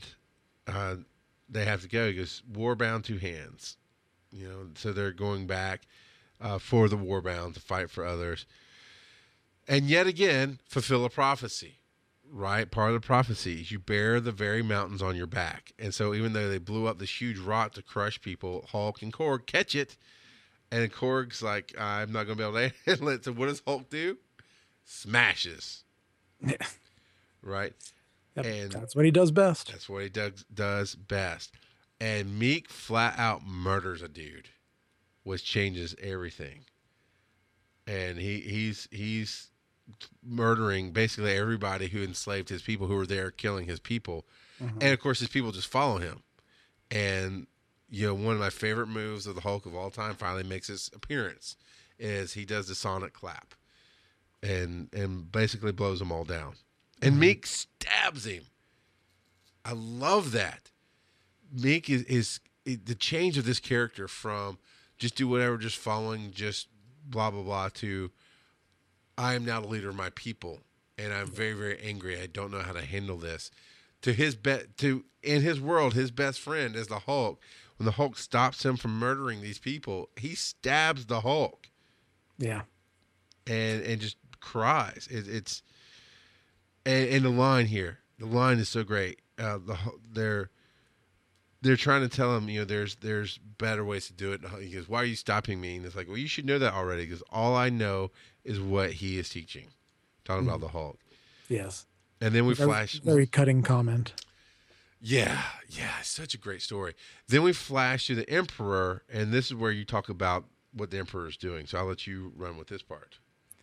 they have to go. He goes, war bound two hands. So they're going back for the war bound to fight for others. And yet again, fulfill a prophecy, right? Part of the prophecy is you bear the very mountains on your back. And so even though they blew up this huge rock to crush people, Hulk and Korg catch it. And Korg's like, I'm not going to be able to handle it. So what does Hulk do? Smashes. Yeah. Right? Yep, And that's what he does best. That's what he does best. And Meek flat out murders a dude, which changes everything. And he's murdering basically everybody who enslaved his people, who were there killing his people. Mm-hmm. And of course his people just follow him. And one of my favorite moves of the Hulk of all time finally makes its appearance is he does the sonic clap and basically blows them all down. And Meek stabs him. I love that. Meek is the change of this character from just do whatever, just following, just blah, blah, blah, to I am now the leader of my people, and I'm very, very angry. I don't know how to handle this. To in his world, his best friend is the Hulk. When the Hulk stops him from murdering these people, he stabs the Hulk. Yeah. And just cries. And the line here, the line is so great. They're trying to tell him, there's better ways to do it. And he goes, "Why are you stopping me?" And it's like, well, you should know that already, because all I know is what he is teaching. Talking about the Hulk. Yes. And then we flash. Very cutting comment. Yeah, such a great story. Then we flash to the Emperor, and this is where you talk about what the Emperor is doing. So I'll let you run with this part.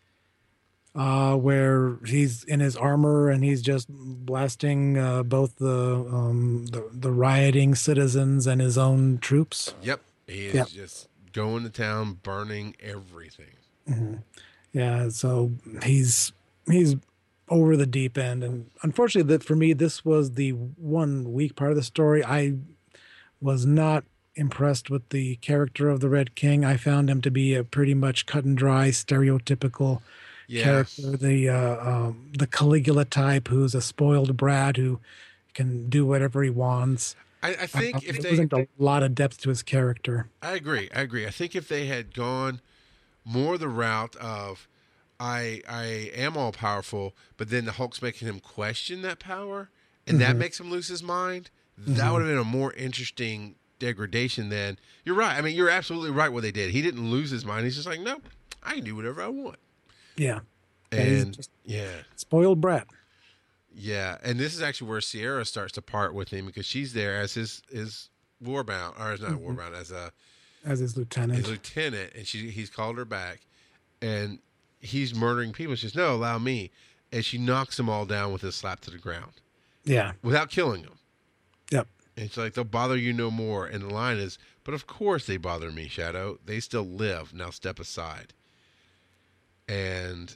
Where he's in his armor and he's just blasting both the rioting citizens and his own troops. Yep, he is just going to town, burning everything. Mm-hmm. Yeah, so he's over the deep end, and unfortunately, for me, this was the one weak part of the story. I was not impressed with the character of the Red King. I found him to be a pretty much cut and dry, stereotypical character, the Caligula type, who's a spoiled brat who can do whatever he wants. I think if there wasn't a lot of depth to his character. I agree. I think if they had gone more the route of I am all powerful, but then the Hulk's making him question that power, and that makes him lose his mind, that would have been a more interesting degradation than. You're right. I mean, you're absolutely right what they did. He didn't lose his mind. He's just like, no, I can do whatever I want. Yeah. And spoiled brat. Yeah, and this is actually where Sierra starts to part with him, because she's there as his warbound, or as not warbound, as his lieutenant. And he's called her back, and he's murdering people. She says, "No, allow me," and she knocks them all down with a slap to the ground. Yeah, without killing them. Yep. And it's like, they'll bother you no more. And the line is, "But of course they bother me, Shadow. They still live. Now step aside." And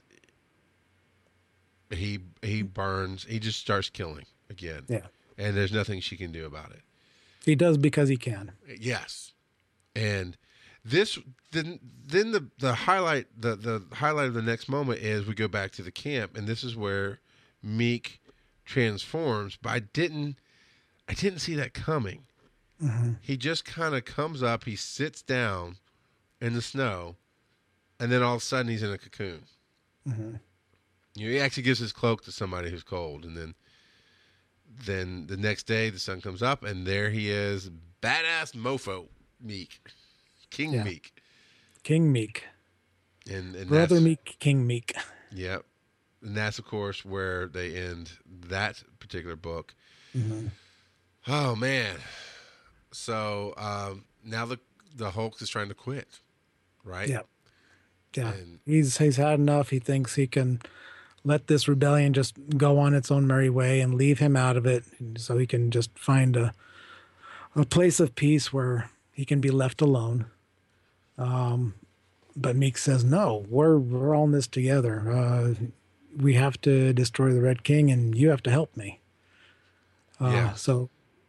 he burns. He just starts killing again. Yeah. And there's nothing she can do about it. He does because he can. Yes. And this then the highlight the highlight of the next moment is we go back to the camp, and this is where Meek transforms, but I didn't see that coming. He just kind of comes up, he sits down in the snow, and then all of a sudden he's in a cocoon. He actually gives his cloak to somebody who's cold, and then the next day the sun comes up, and there he is, badass mofo Meek, King Meek, King Meek, and Brother Meek, King Meek. Yep, and that's of course where they end that particular book. Oh man, so now the Hulk is trying to quit, right? Yeah. And He's had enough. He thinks he can let this rebellion just go on its own merry way and leave him out of it, so he can just find a place of peace where he can be left alone. But Meek says, "No, we're all in this together. we have to destroy the Red King, and you have to help me. Yeah. So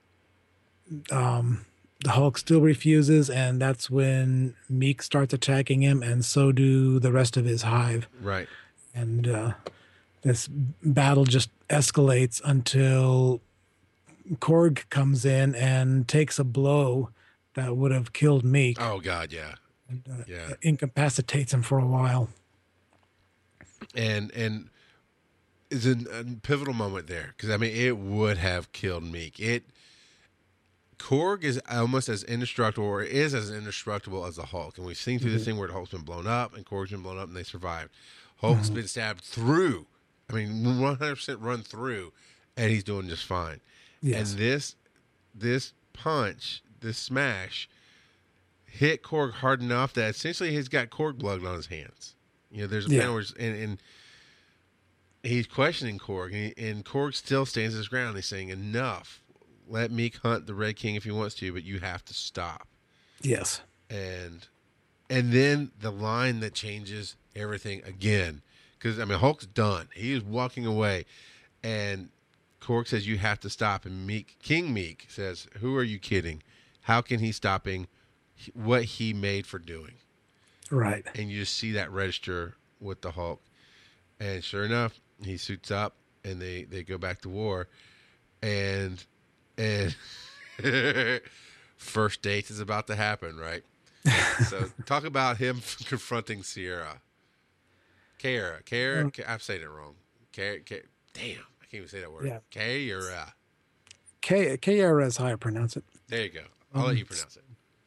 the Hulk still refuses, and that's when Meek starts attacking him, and so do the rest of his hive. Right. And this battle just escalates until Korg comes in and takes a blow that would have killed Meek. Oh God, yeah. And, Yeah. incapacitates him for a while. And is a pivotal moment there, because I mean it would have killed Meek. Korg is almost as indestructible, or is as indestructible as the Hulk, and we've seen through this thing where the Hulk's been blown up and Korg's been blown up and they survived. Hulk's been stabbed through. I mean, 100% run through, and he's doing just fine. Yes. And this punch, this smash, hit Korg hard enough that essentially he's got Korg blood on his hands. You know, there's a panel where and he's questioning Korg, and Korg still stands his ground. He's saying, "Enough. Let Meek hunt the Red King if he wants to, but you have to stop." Yes. And then the line that changes everything again, because I mean Hulk's done. He is walking away, and Korg says, "You have to stop." And King Meek says, "Who are you kidding? How can he stopping what he made for doing?" Right. And you just see that register with the Hulk. And sure enough, he suits up and they go back to war. And first date is about to happen, right? So talk about him confronting Kara. I'm saying it wrong. Damn, I can't even say that word. Yeah. Kara. is how I pronounce it. There you go. I'll let you pronounce it.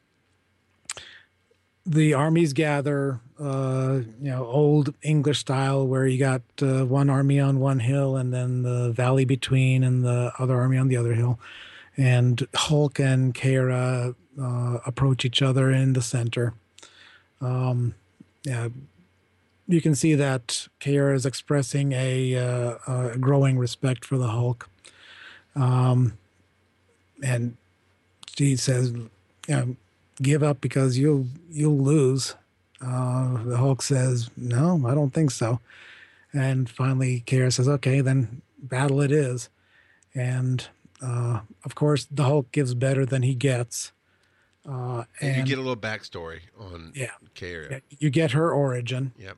The armies gather, old English style, where you got one army on one hill and then the valley between and the other army on the other hill. And Hulk and Kara approach each other in the center. You can see that Kara is expressing a growing respect for the Hulk. And she says, give up because you'll lose. The Hulk says, no, I don't think so. And finally, Kara says, okay, then battle it is. And of course, the Hulk gives better than he gets. And you get a little backstory on Kara. You get her origin. Yep.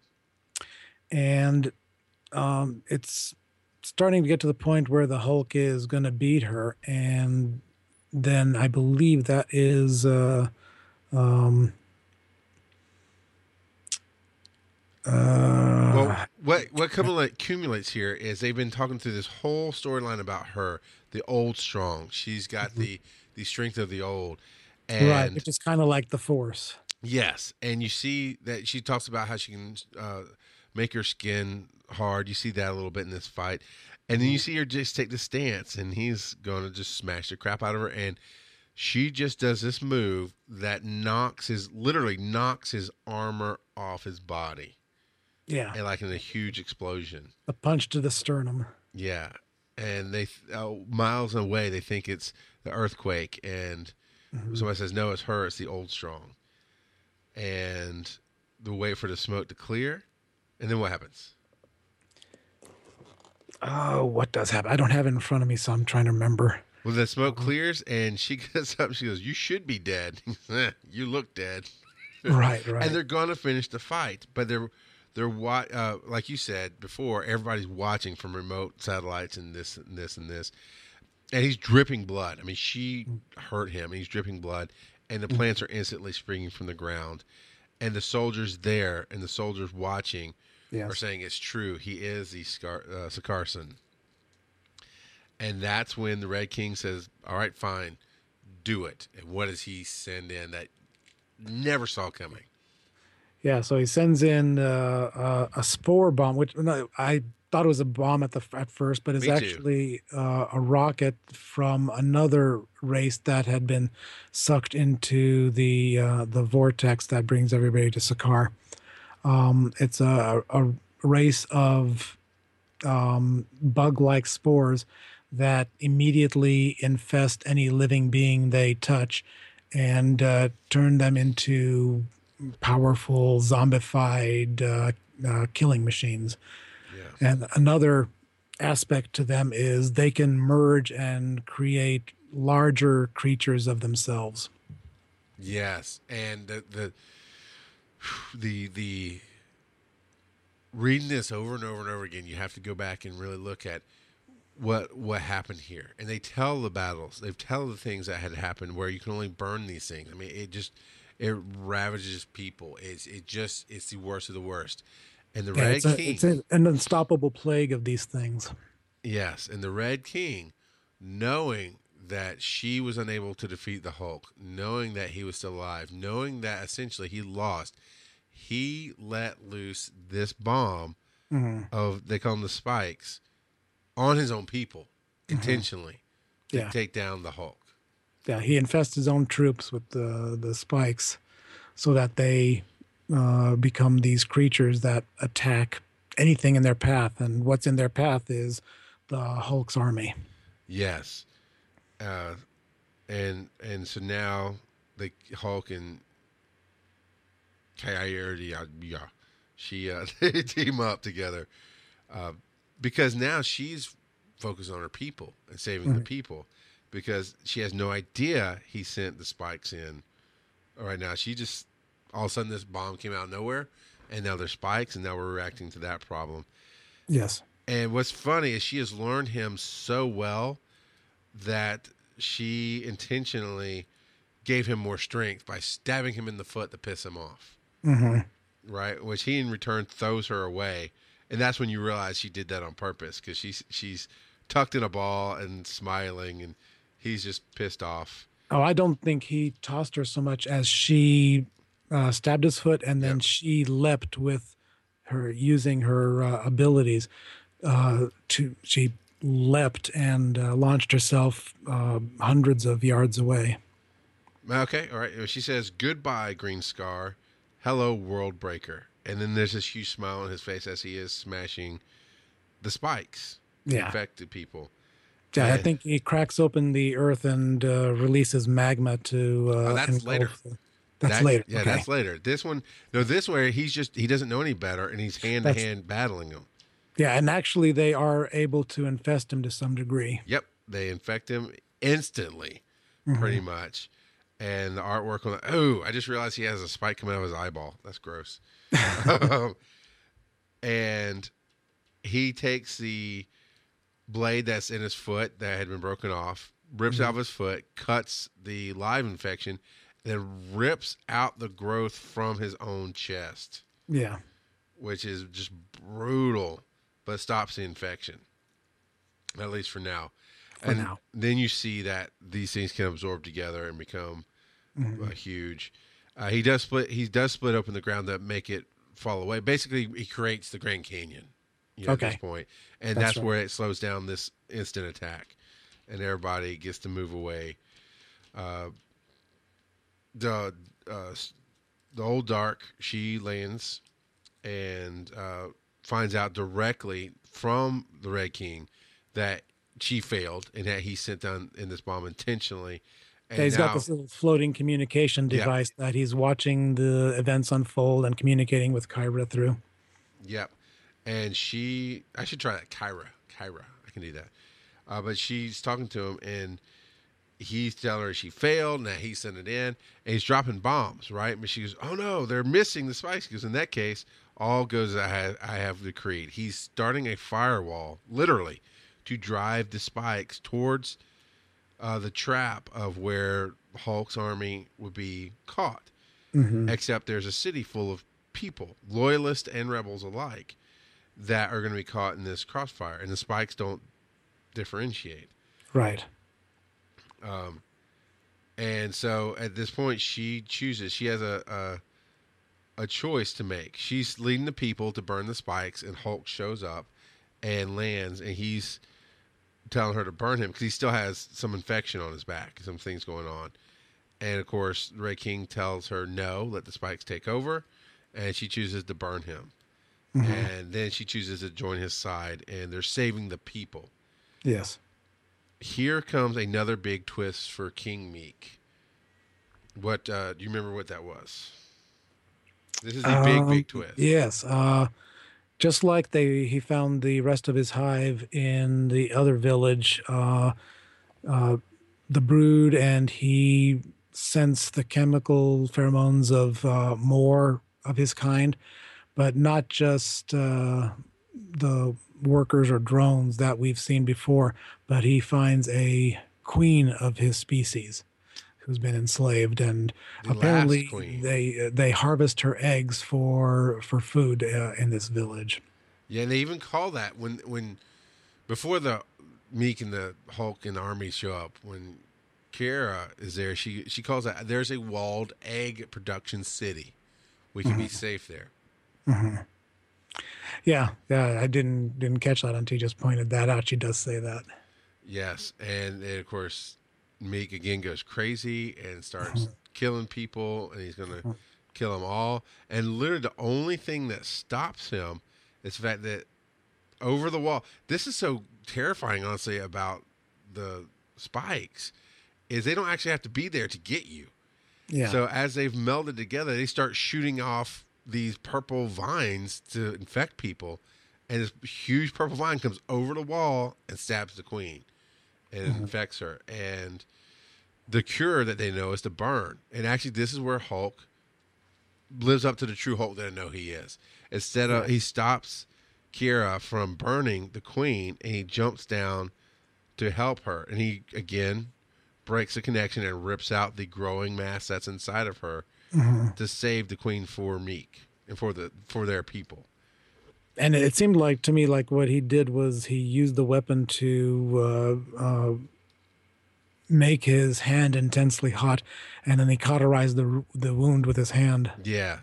And it's starting to get to the point where the Hulk is going to beat her. And then I believe that is well, what accumulates here is they've been talking through this whole storyline about her, the old strong. She's got the strength of the old, and right, which is kind of like the Force. Yes, and you see that she talks about how she can make her skin hard. You see that a little bit in this fight. And then you see her just take the stance, and he's going to just smash the crap out of her. And she just does this move that literally knocks his armor off his body. Yeah. And like in a huge explosion. A punch to the sternum. Yeah. And they, miles away, they think it's the earthquake. And somebody says, no, it's her. It's the old strong. And they wait for the smoke to clear. And then what happens? Oh, what does happen? I don't have it in front of me, so I'm trying to remember. Well, the smoke clears, and she gets up and she goes, you should be dead. You look dead. Right. And they're going to finish the fight, but they're like you said before, everybody's watching from remote satellites and this and this and this. And he's dripping blood. I mean, she hurt him, and he's dripping blood, and the plants are instantly springing from the ground. And the soldiers there and the soldiers watching are saying it's true. He is the Sakaarson. And that's when the Red King says, all right, fine, do it. And what does he send in that never saw coming? Yeah, so he sends in a spore bomb, which I thought it was a bomb at first, but it's actually a rocket from another race that had been sucked into the vortex that brings everybody to Sakaar. It's a race of bug-like spores that immediately infest any living being they touch and turn them into powerful zombified killing machines. Yeah. And another aspect to them is they can merge and create larger creatures of themselves. Yes, and the reading this over and over and over again, you have to go back and really look at what happened here. And they tell the battles, they tell the things that had happened where you can only burn these things. I mean, it ravages people. It's the worst of the worst. And the Red King, it's an unstoppable plague of these things. yes, and the Red King, knowing that she was unable to defeat the Hulk, knowing that he was still alive, knowing that essentially he lost, he let loose this bomb of, they call them the spikes, on his own people intentionally to take down the Hulk. Yeah, he infests his own troops with the spikes so that they become these creatures that attack anything in their path. And what's in their path is the Hulk's army. Yes. And so now the Hulk and Coyote, she they team up together because now she's focused on her people and saving the people, because she has no idea he sent the spikes in. Right now, she just, all of a sudden this bomb came out of nowhere, and now there's spikes, and now we're reacting to that problem. Yes. And what's funny is she has learned him so well that she intentionally gave him more strength by stabbing him in the foot to piss him off. Right? Which he in return throws her away. And that's when you realize she did that on purpose, because she's tucked in a ball and smiling, and he's just pissed off. Oh, I don't think he tossed her so much as she stabbed his foot, and then she leapt with her, using her abilities. She leapt and launched herself hundreds of yards away. Okay, all right. She says, "Goodbye, Green Scar. Hello, World Breaker." And then there's this huge smile on his face as he is smashing the spikes. Yeah. Infected people. Yeah, And I think he cracks open the earth and releases magma to. That's later. That's later. Yeah, okay. that's later. This one, no, this way he doesn't know any better, and he's hand to hand battling them. Yeah, and actually they are able to infest him to some degree. Yep, they infect him instantly, pretty much. And the artwork on I just realized he has a spike coming out of his eyeball. That's gross. And he takes the blade that's in his foot that had been broken off, rips out of his foot, cuts the live infection, and then rips out the growth from his own chest. Yeah. Which is just brutal, but stops the infection, at least for now. Then you see that these things can absorb together and become huge. He does split open the ground to make it fall away. Basically, he creates the Grand Canyon at this point, and that's where it slows down this instant attack, and everybody gets to move away. The old Dark, she lands and finds out directly from the Red King that she failed and that he sent down in this bomb intentionally. And he's got this little floating communication device that he's watching the events unfold and communicating with Kyra through. Yep. And I should try that. Kyra. I can do that. But she's talking to him, and he's telling her she failed and that he sent it in, and he's dropping bombs, right? But she goes, "Oh no, they're missing the spikes." Because in that case, all goes I have decreed. He's starting a firewall, literally, to drive the spikes towards the trap of where Hulk's army would be caught. Except there's a city full of people, loyalists and rebels alike, that are going to be caught in this crossfire, and the spikes don't differentiate. Right. And so at this point, she has a choice to make. She's leading the people to burn the spikes, and Hulk shows up and lands, and he's telling her to burn him because he still has some infection on his back, some things going on. And of course, the Red King tells her no, let the spikes take over, and she chooses to burn him. And then she chooses to join his side, and they're saving the people. Yes. Here comes another big twist for King Meek. What do you remember what that was? This is a big twist. Yes. just like he found the rest of his hive in the other village, the brood, and he sensed the chemical pheromones of more of his kind, but not just the workers or drones that we've seen before, but he finds a queen of his species who's been enslaved, and The apparently last queen. they harvest her eggs for food in this village. Yeah, and they even call that when before the Meek and the Hulk and the army show up, when Kara is there, she calls that there's a walled egg production city. We can be safe there. Yeah, I didn't catch that until you just pointed that out. She does say that. Yes, and then, of course, Meek again goes crazy and starts killing people, and he's going to kill them all. And literally the only thing that stops him is the fact that over the wall, this is so terrifying, honestly, about the spikes, is they don't actually have to be there to get you. Yeah. So as they've melded together, they start shooting off these purple vines to infect people. And this huge purple vine comes over the wall and stabs the queen and infects her. And the cure that they know is to burn. And actually, this is where Hulk lives up to the true Hulk that I know he is. Instead of, he stops Kira from burning the queen, and he jumps down to help her. And he, again, breaks the connection and rips out the growing mass that's inside of her to save the queen for Meek and for their people. And it seemed like to me like what he did was he used the weapon to make his hand intensely hot, and then he cauterized the wound with his hand. Yeah.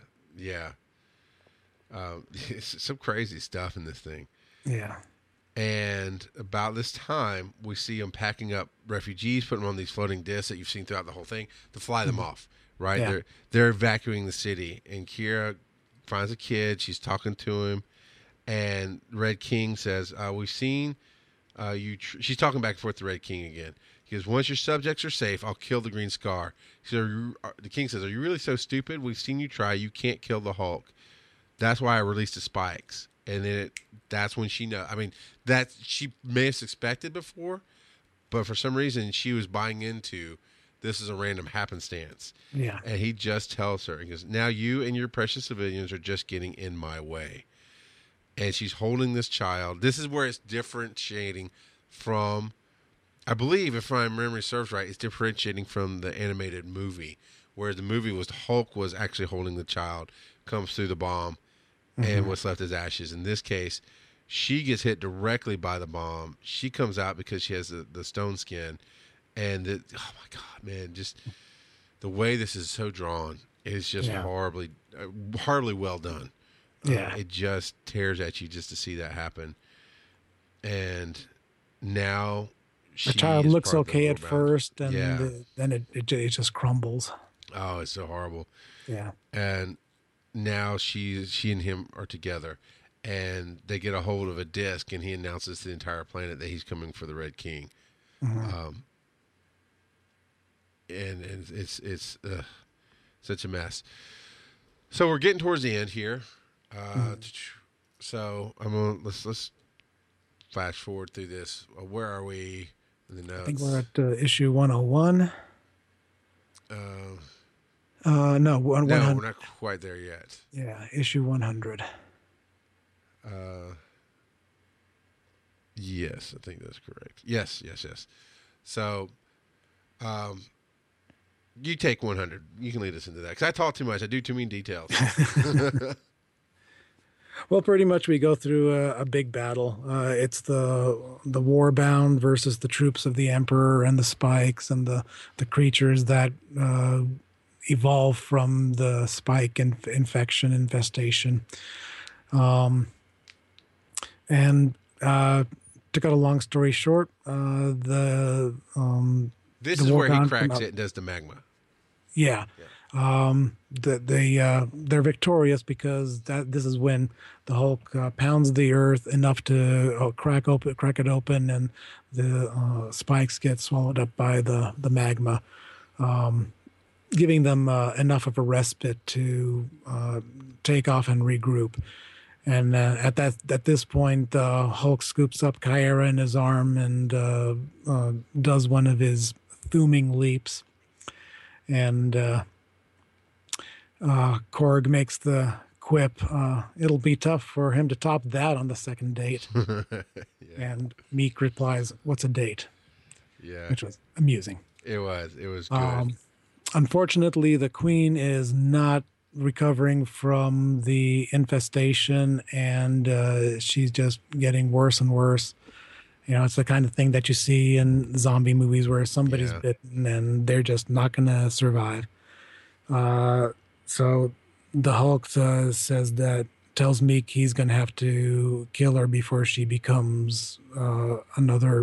It's some crazy stuff in this thing. Yeah. And about this time, we see them packing up refugees, putting them on these floating discs that you've seen throughout the whole thing to fly them off. Right? Yeah. They're evacuating the city, and Kira finds a kid. She's talking to him, and Red King says, "We've seen you." She's talking back and forth to Red King again. He goes, "Once your subjects are safe, I'll kill the Green Scar." So the King says, "Are you really so stupid? We've seen you try. You can't kill the Hulk. That's why I released the spikes." And then that's when she knows. I mean, that she may have suspected before, but for some reason she was buying into this is a random happenstance. Yeah. And he just tells her, he goes, "Now you and your precious civilians are just getting in my way." And she's holding this child. This is where it's differentiating from, I believe, if my memory serves right, it's differentiating from the animated movie, where the movie was Hulk was actually holding the child, comes through the bomb, and what's left is ashes. In this case, she gets hit directly by the bomb. She comes out because she has the stone skin. And oh my God, man, just the way this is so drawn is just horribly well done. Yeah. It just tears at you just to see that happen. And now The child is looks part of the okay at Lowbound. first, and Yeah. then it just crumbles. Oh, it's so horrible. Yeah. And now she and him are together, and they get a hold of a disc, and he announces to the entire planet that he's coming for the Red King. And it's such a mess. So we're getting towards the end here. So I'm gonna let's flash forward through this. Where are we in the notes? I think we're at issue 101. No, no, 100. we're not quite there yet. Yeah, issue 100. Yes, I think that's correct. Yes. So, you take 100. You can lead us into that because I talk too much. I do too many details. Well, pretty much we go through a big battle. It's the Warbound versus the troops of the Emperor and the Spikes and the creatures that evolve from the Spike infestation. And to cut a long story short, This the is where he Warbound cracks come up. it and does the magma. Yeah. They're victorious because this is when the Hulk pounds the earth enough to crack it open, and the spikes get swallowed up by the magma, giving them enough of a respite to take off and regroup. And at this point, Hulk scoops up Kyra in his arm and does one of his Thuming leaps. And Korg makes the quip, it'll be tough for him to top that on the second date. Yeah. And Meek replies, "What's a date?" Yeah. Which was amusing. It was good. Unfortunately, the queen is not recovering from the infestation, and she's just getting worse and worse. You know, it's the kind of thing that you see in zombie movies where somebody's bitten and they're just not going to survive. So the Hulk tells Meek he's going to have to kill her before she becomes another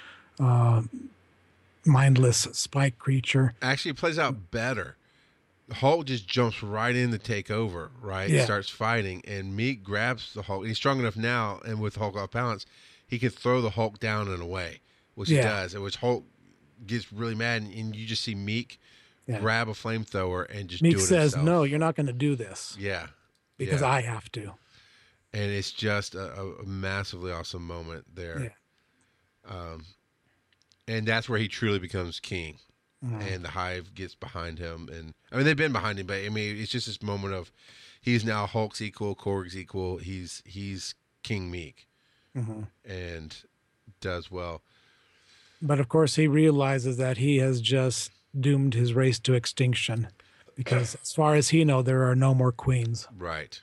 mindless spike creature. Actually, it plays out better. Hulk just jumps right in to take over, right? Yeah. Starts fighting, and Meek grabs the Hulk. He's strong enough now, and with Hulk off balance, he can throw the Hulk down and away, which he does. And which Hulk gets really mad, and you just see Meek grab a flamethrower and just Meek do it says, himself. "No, you're not going to do this." Yeah. Because I have to. And it's just a massively awesome moment there. Yeah. And that's where he truly becomes king. And the Hive gets behind him. And I mean, they've been behind him, but I mean, it's just this moment of he's now Hulk's equal, Korg's equal. He's King Meek and does well. But of course, he realizes that he has just doomed his race to extinction because as far as he knows, there are no more queens. Right.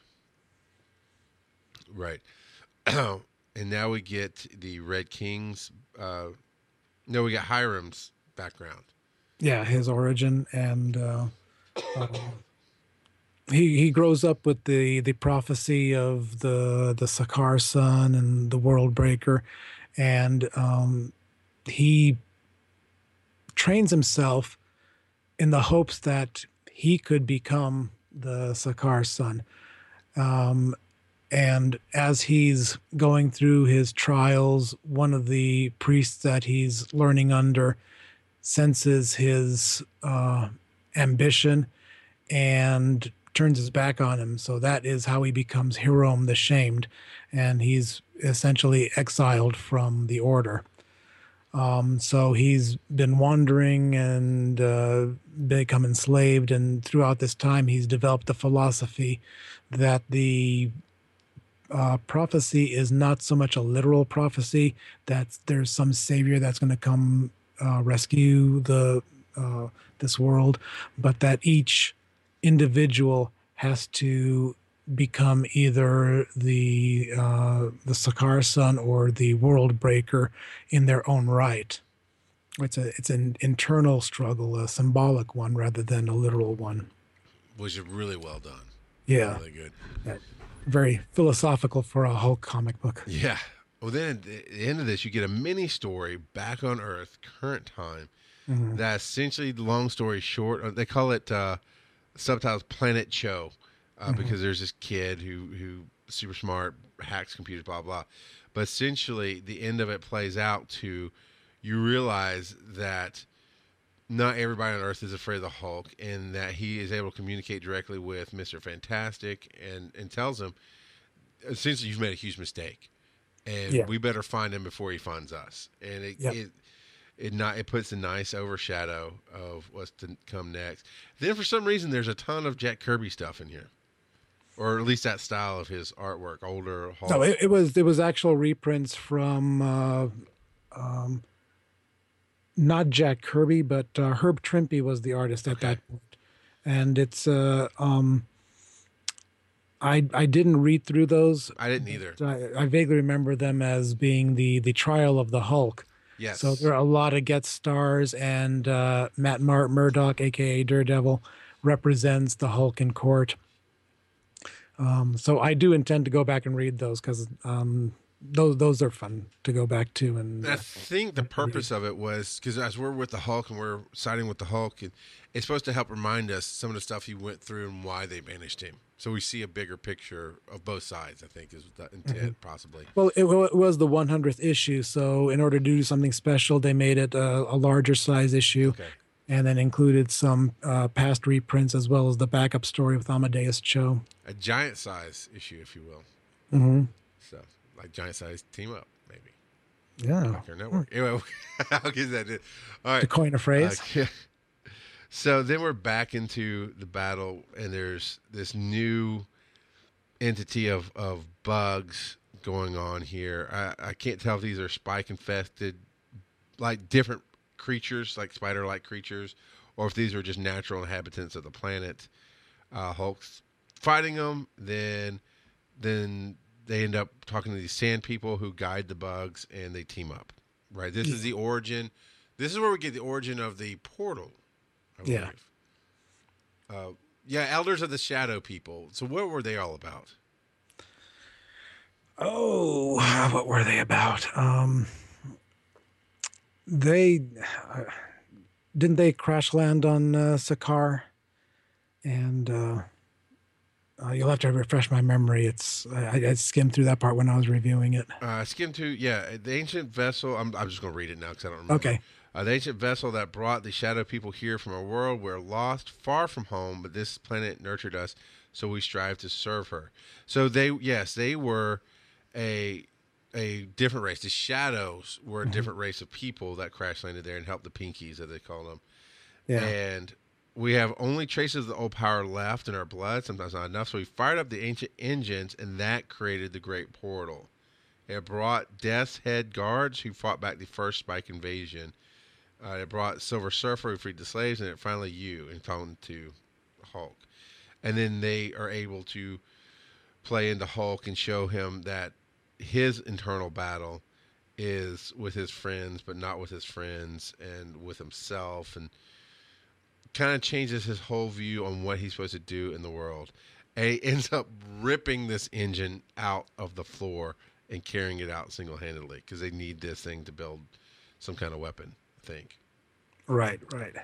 And now we get the Red King's, no, we got Hiram's background. Yeah, his origin, and he grows up with the prophecy of the Sakaar son and the World Breaker, and he trains himself in the hopes that he could become the Sakaar son. And as he's going through his trials, one of the priests that he's learning under senses his ambition and turns his back on him. So that is how he becomes Hiram the Shamed, and he's essentially exiled from the order. So he's been wandering and become enslaved, and throughout this time he's developed the philosophy that the prophecy is not so much a literal prophecy, that there's some savior that's going to come rescue this world, but that each individual has to become either the Sakaar son or the World Breaker in their own right. It's an internal struggle, a symbolic one rather than a literal one. Which is really well done. Yeah, really good. Very philosophical for a Hulk comic book. Yeah. Well, then at the end of this, you get a mini story back on Earth, current time. That essentially, long story short, they call it subtitles Planet Cho, because there's this kid who super smart, hacks computers, blah blah. But essentially, the end of it plays out to you realize that not everybody on Earth is afraid of the Hulk, and that he is able to communicate directly with Mr. Fantastic and tells him, essentially, you've made a huge mistake. And we better find him before he finds us. And it puts a nice overshadow of what's to come next. Then for some reason there's a ton of Jack Kirby stuff in here, or at least that style of his artwork. Older Hulk. No, it was actual reprints from not Jack Kirby, but Herb Trimpe was the artist at that point, and it's I didn't read through those. I didn't either. I vaguely remember them as being the trial of the Hulk. Yes. So there are a lot of guest stars, and Matt Murdock, aka Daredevil, represents the Hulk in court. So I do intend to go back and read those because those are fun to go back to. And I think the purpose of it was because as we're with the Hulk and we're siding with the Hulk, it's supposed to help remind us some of the stuff he went through and why they banished him. So we see a bigger picture of both sides, I think, is the intent, possibly. Well, it was the 100th issue, so in order to do something special, they made it a larger size issue, and then included some past reprints as well as the backup story with Amadeus Cho. A giant size issue, if you will. Hmm. So, like giant size team up, maybe. Yeah. Like our network. Anyway, I'll get that. All To right. coin a phrase. Yeah. So then we're back into the battle, and there's this new entity of bugs going on here. I can't tell if these are spike infested, like different creatures, like spider like creatures, or if these are just natural inhabitants of the planet. Hulk's fighting them, then they end up talking to these sand people who guide the bugs, and they team up. Right. This is the origin. This is where we get the origin of the portal, I believe. Yeah, Elders of the Shadow People. So what were they all about? Oh, what were they about? They didn't they crash land on Sakaar, and you'll have to refresh my memory. I skimmed through that part when I was reviewing it. Skim to, yeah, the ancient vessel. I'm just going to read it now because I don't remember. Okay. The ancient vessel that brought the Shadow People here from a world where lost, far from home, but this planet nurtured us, so we strive to serve her. So they were a different race. The Shadows were a different race of people that crash landed there and helped the Pinkies, as they call them. Yeah. And we have only traces of the old power left in our blood, sometimes not enough. So we fired up the ancient engines, and that created the Great Portal. It brought Death's Head guards who fought back the first Spike invasion. It brought Silver Surfer who freed the slaves, and it finally you and talking to Hulk. And then they are able to play into Hulk and show him that his internal battle is with his friends, but not with his friends, and with himself, and kind of changes his whole view on what he's supposed to do in the world. And he ends up ripping this engine out of the floor and carrying it out single-handedly because they need this thing to build some kind of weapon, I think. Right.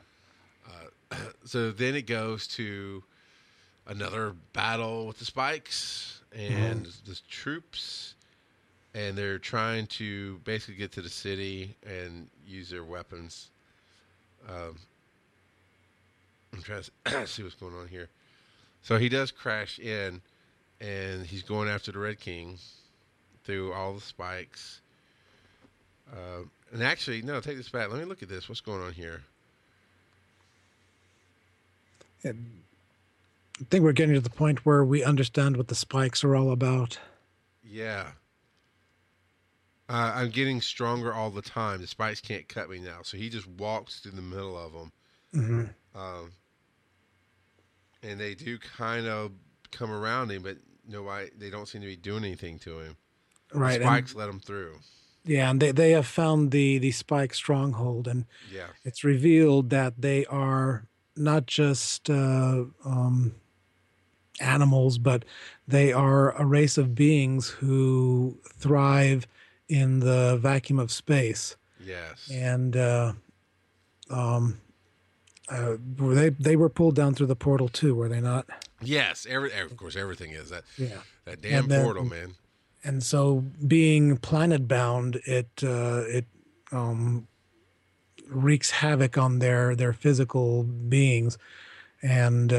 So then it goes to another battle with the Spikes and the troops, and they're trying to basically get to the city and use their weapons. I'm trying to see what's going on here. So he does crash in, and he's going after the Red King through all the Spikes. And actually, no, take this back. Let me look at this. What's going on here? I think we're getting to the point where we understand what the Spikes are all about. Yeah. I'm getting stronger all the time. The Spikes can't cut me now. So he just walks through the middle of them. Mm-hmm. And they do kind of come around him, but they don't seem to be doing anything to him. Right. The Spikes let him through. Yeah, and they have found the Spike stronghold, and it's revealed that they are not just animals, but they are a race of beings who thrive in the vacuum of space. Yes. And they were pulled down through the portal too, were they not? Yes, of course, everything is that. Yeah. That damn portal, man. And so, being planet bound, it wreaks havoc on their physical beings, and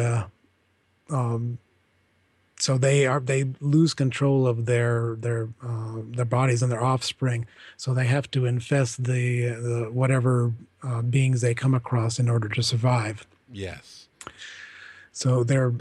so they lose control of their bodies and their offspring. So they have to infest the whatever beings they come across in order to survive. Yes. So they're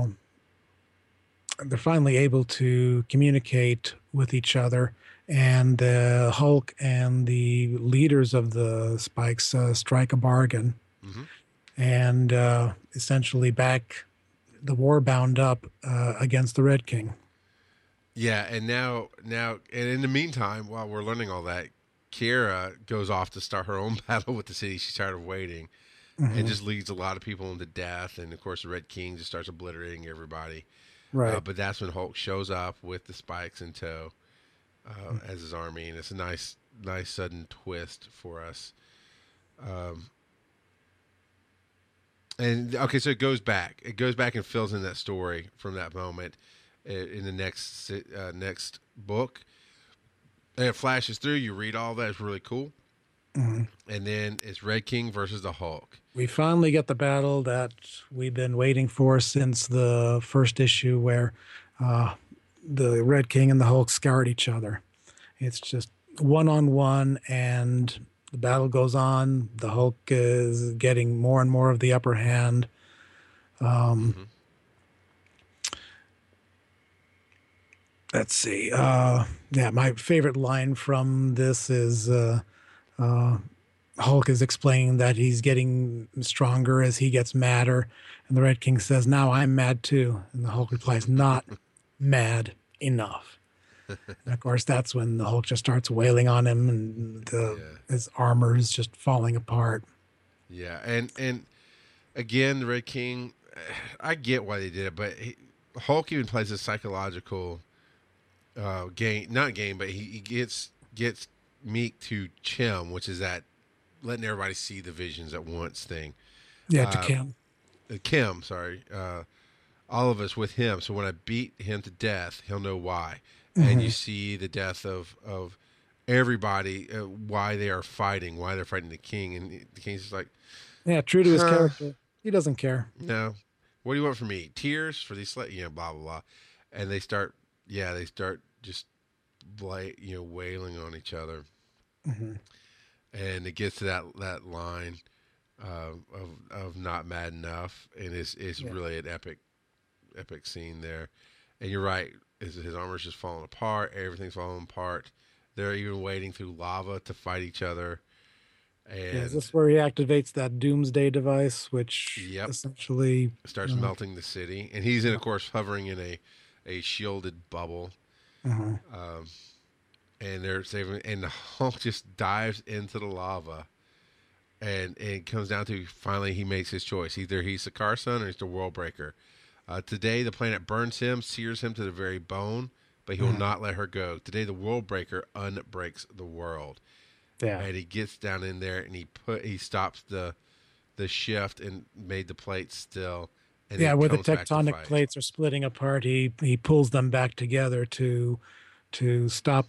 finally able to communicate with each other, and Hulk and the leaders of the Spikes strike a bargain, and essentially back the war bound up against the Red King. Yeah, and now, and in the meantime, while we're learning all that, Kira goes off to start her own battle with the city. She's tired of waiting, and just leads a lot of people into death. And of course, the Red King just starts obliterating everybody. Right. But that's when Hulk shows up with the Spikes in tow as his army, and it's a nice sudden twist for us. And okay, so it goes back and fills in that story from that moment in the next book, and it flashes through. You read all that; it's really cool. And then it's Red King versus the Hulk. We finally get the battle that we've been waiting for since the first issue, where the Red King and the Hulk scour at each other. It's just one-on-one, and the battle goes on. The Hulk is getting more and more of the upper hand. Mhm. Let's see. Yeah, my favorite line from this is Hulk is explaining that he's getting stronger as he gets madder. And the Red King says, "Now I'm mad too." And the Hulk replies, "Not mad enough." And of course, that's when the Hulk just starts wailing on him, and Yeah. his armor is just falling apart. Yeah. And again, the Red King, I get why they did it, but Hulk even plays a psychological game, not game, but he gets Meek to Chim, which is that letting everybody see the visions at once thing. Yeah, to Uh, Kim. Kim, sorry, all of us with him. So when I beat him to death, he'll know why. And you Mhm. see the death of everybody, why they are fighting, why they're fighting the king, and the king's just like, Yeah, true to his huh, character. He doesn't care. no, what do you want from me? Tears for these, blah blah blah, and they start just wailing on each other, Hmm. and it gets to that line of not mad enough, and it's Yeah. really an epic scene there. And you're right, his armor's just falling apart, everything's falling apart. They're even wading through lava to fight each other, Yeah, is and this where he activates that doomsday device, which yep, essentially, starts uh, melting the city. And he's in, of course, hovering in a shielded bubble. uh Um, and they're saving, and the Hulk just dives into the lava, and it comes down to finally he makes his choice. Either he's the Car Son or he's the World Breaker. Today the planet burns him, sears him to the very bone, but he will not let her go. Today the World Breaker unbreaks the world, yeah, and he gets down in there and he stops the shift and made the plates still, and yeah, then where the comes back to tectonic fight. plates are splitting apart, he pulls them back together to stop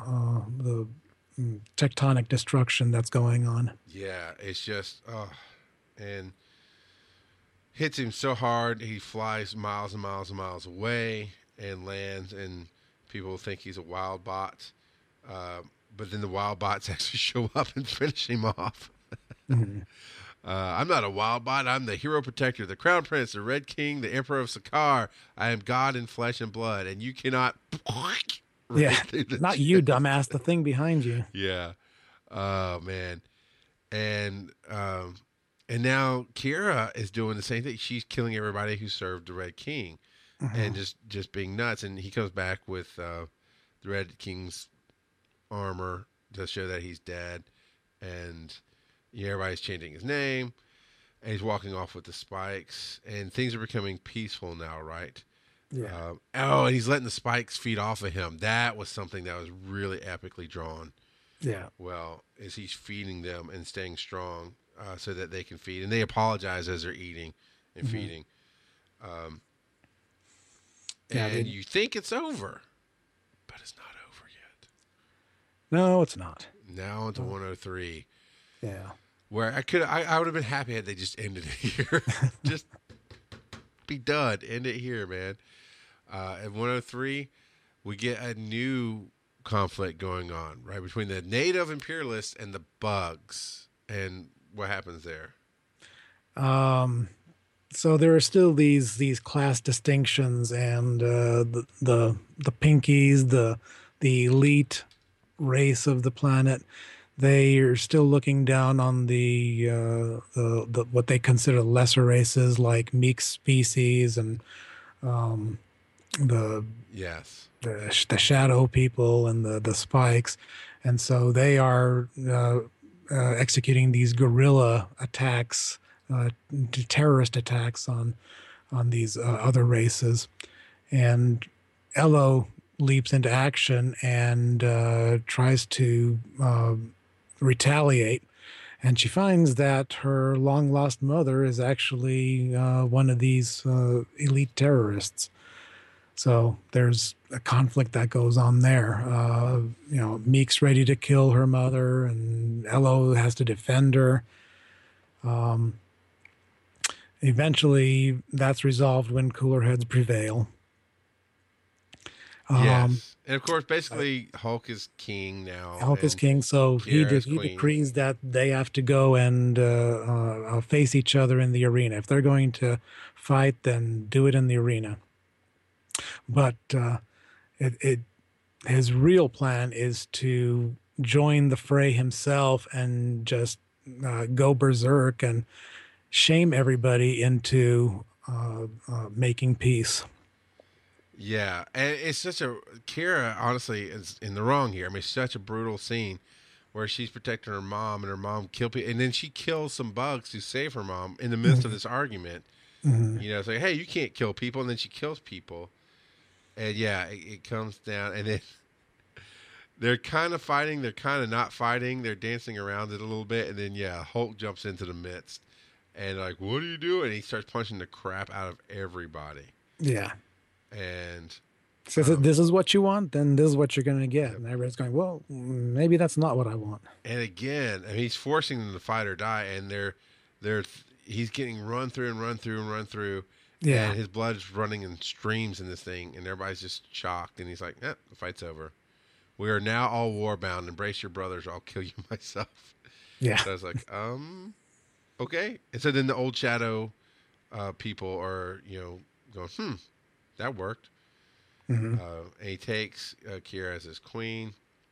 the tectonic destruction that's going on. Yeah, it's just and hits him so hard he flies miles and miles and miles away and lands, and people think he's a wild bot, uh, but then the wild bots actually show up and finish him off. Mhm. I'm not a wild bot. I'm the hero protector, the crown prince, the Red King, the emperor of Sakaar. I am God in flesh and blood, and you cannot right Yeah, through the not you, dumbass. The thing behind you. yeah. Oh man. And and now Kira is doing the same thing. She's killing everybody who served the Red King, and Mhm. just being nuts. And he comes back with the Red King's armor to show that he's dead, and everybody's changing his name, and he's walking off with the spikes, and things are becoming peaceful now, right? Yeah, Oh, and he's letting the spikes feed off of him. That was something that was really epically drawn. yeah. Well, is he's feeding them and staying strong so that they can feed, and they apologize as they're eating and Mhm. feeding. Um, Yeah, and you think it's over, but it's not over yet. no, it's not. Now onto 103, Yeah. where I would have been happy had they just ended it here, just be done, end it here, man. At 103, we get a new conflict going on, right, between the native imperialists and the bugs. And what happens there? So there are still these class distinctions, and the pinkies, the elite race of the planet, they are still looking down on the what they consider lesser races like mixed species and um, the Yes. the shadow people and the spikes, and so they are executing these guerrilla attacks, terrorist attacks on these other races. And Ello leaps into action and tries to retaliate. And she finds that her long lost mother is actually one of these elite terrorists. So there's a conflict that goes on there. Meek's ready to kill her mother, and Ello has to defend her. Um, Eventually, that's resolved when cooler heads prevail. Yes. And of course, basically, Hulk is king now. Hulk is And king, so Kira is he queen. decrees that they have to go and face each other in the arena. If they're going to fight, then do it in the arena. But his real plan is to join the fray himself and just go berserk and shame everybody into making peace. Yeah. And it's such a. Kira, honestly, is in the wrong here. I mean, it's such a brutal scene where she's protecting her mom and her mom kill people. And then she kills some bugs to save her mom in the midst of this argument. Mhm. You know, it's like, hey, you can't kill people. And then she kills people. And yeah, it comes down. And then they're kind of fighting. They're kind of not fighting. They're dancing around it a little bit. And then, yeah, Hulk jumps into the midst. And like, what are you doing? And he starts punching the crap out of everybody. Yeah. And So if this is what you want, then this is what you're going to get. And everybody's going, well, maybe that's not what I want. and again, I mean, he's forcing them to fight or die. And he's getting run through and run through and run through. Yeah. And his blood's running in streams in this thing. And everybody's just shocked. And he's like, the fight's over. We are now all warbound. Embrace your brothers or I'll kill you myself. Yeah. So I was like, okay. And so then the old shadow people are, going, that worked. Mhm. And he takes Kira as his queen.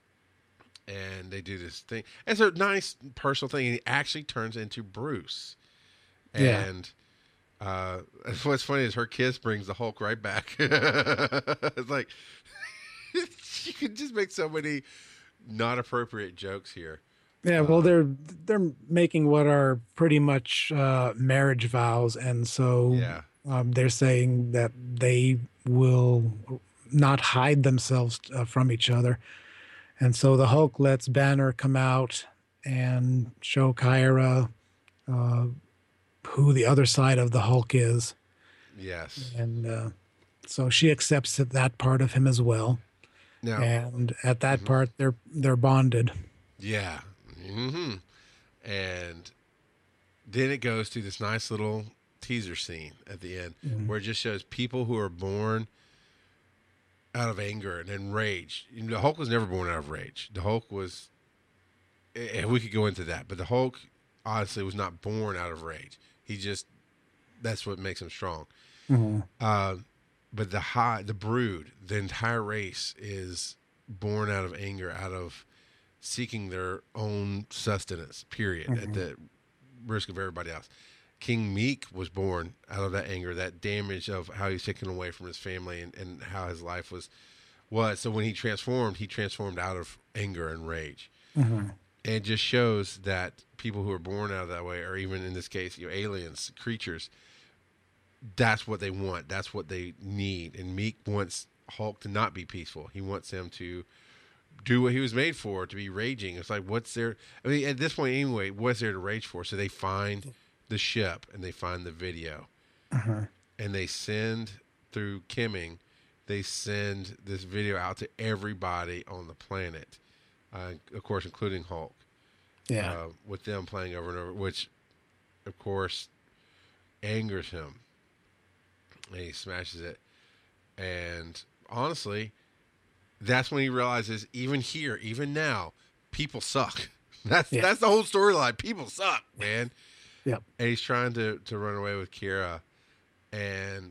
And they do this thing. It's a nice personal thing. And he actually turns into Bruce. Yeah. And what's funny is her kiss brings the Hulk right back. It's like, you can just make so many not appropriate jokes here. Yeah, well, they're making what are pretty much marriage vows, and so Yeah. they're saying that they will not hide themselves from each other, and so the Hulk lets Banner come out and show Kyra who the other side of the Hulk is, Yes. and so she accepts that part of him as well. Now, And at that part, they're bonded. yeah. And then it goes to this nice little teaser scene at the end where it just shows people who are born out of anger and then rage. The Hulk was never born out of rage. The Hulk was, and we could go into that, but the Hulk honestly was not born out of rage. He just, that's what makes him strong. But the brood, the entire race is born out of anger, out of seeking their own sustenance, period, at the risk of everybody else. King Meek was born out of that anger, that damage of how he's taken away from his family and how his life was. So when he transformed out of anger and rage. And it just shows that people who are born out of that way, or even in this case, aliens, creatures, that's what they want. That's what they need. And Meek wants Hulk to not be peaceful. He wants him to do what he was made for, to be raging. It's like, what's there? I mean, at this point anyway, what's there to rage for? So they find the ship and they find the video. And they send, through Kimming, they send this video out to everybody on the planet. Of course, including Hulk. Yeah. With them playing over and over, which, of course, angers him. And he smashes it. And honestly, that's when he realizes, even here, even now, people suck. That's the whole storyline. People suck, man. Yep. And he's trying to run away with Kira. And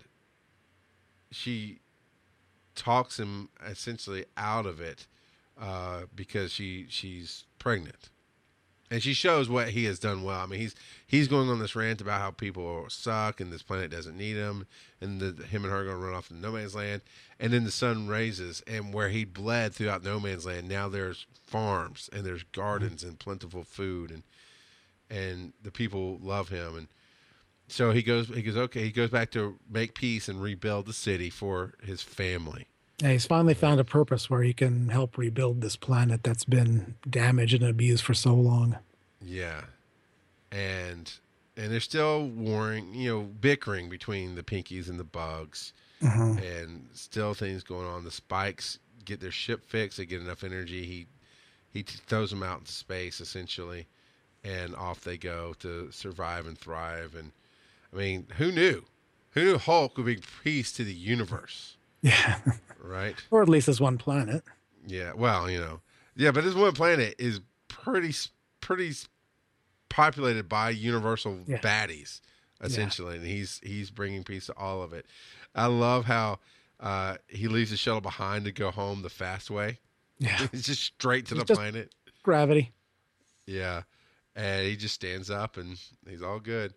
she talks him essentially out of it because she's pregnant. And she shows what he has done well. I mean, he's going on this rant about how people suck and this planet doesn't need him, and him and her are going to run off to no man's land. And then the sun raises, and where he bled throughout no man's land, now there's farms and there's gardens and plentiful food, and the people love him. And so he goes okay. He goes back to make peace and rebuild the city for his family. Yeah, he's finally found a purpose where he can help rebuild this planet that's been damaged and abused for so long. Yeah. And they're still warring, bickering between the Pinkies and the Bugs. And still things going on. The Spikes get their ship fixed. They get enough energy. He throws them out into space, essentially. And off they go to survive and thrive. And, I mean, who knew? Who knew Hulk would bring peace to the universe? Yeah. right? Or at least this one planet. Yeah. Well, yeah, but this one planet is pretty populated by universal Yeah. baddies, Yeah. essentially, and he's bringing peace to all of it. I love how he leaves the shuttle behind to go home the fast way. Yeah. He's just straight to It's the just planet. gravity. Yeah, and he just stands up and he's all good.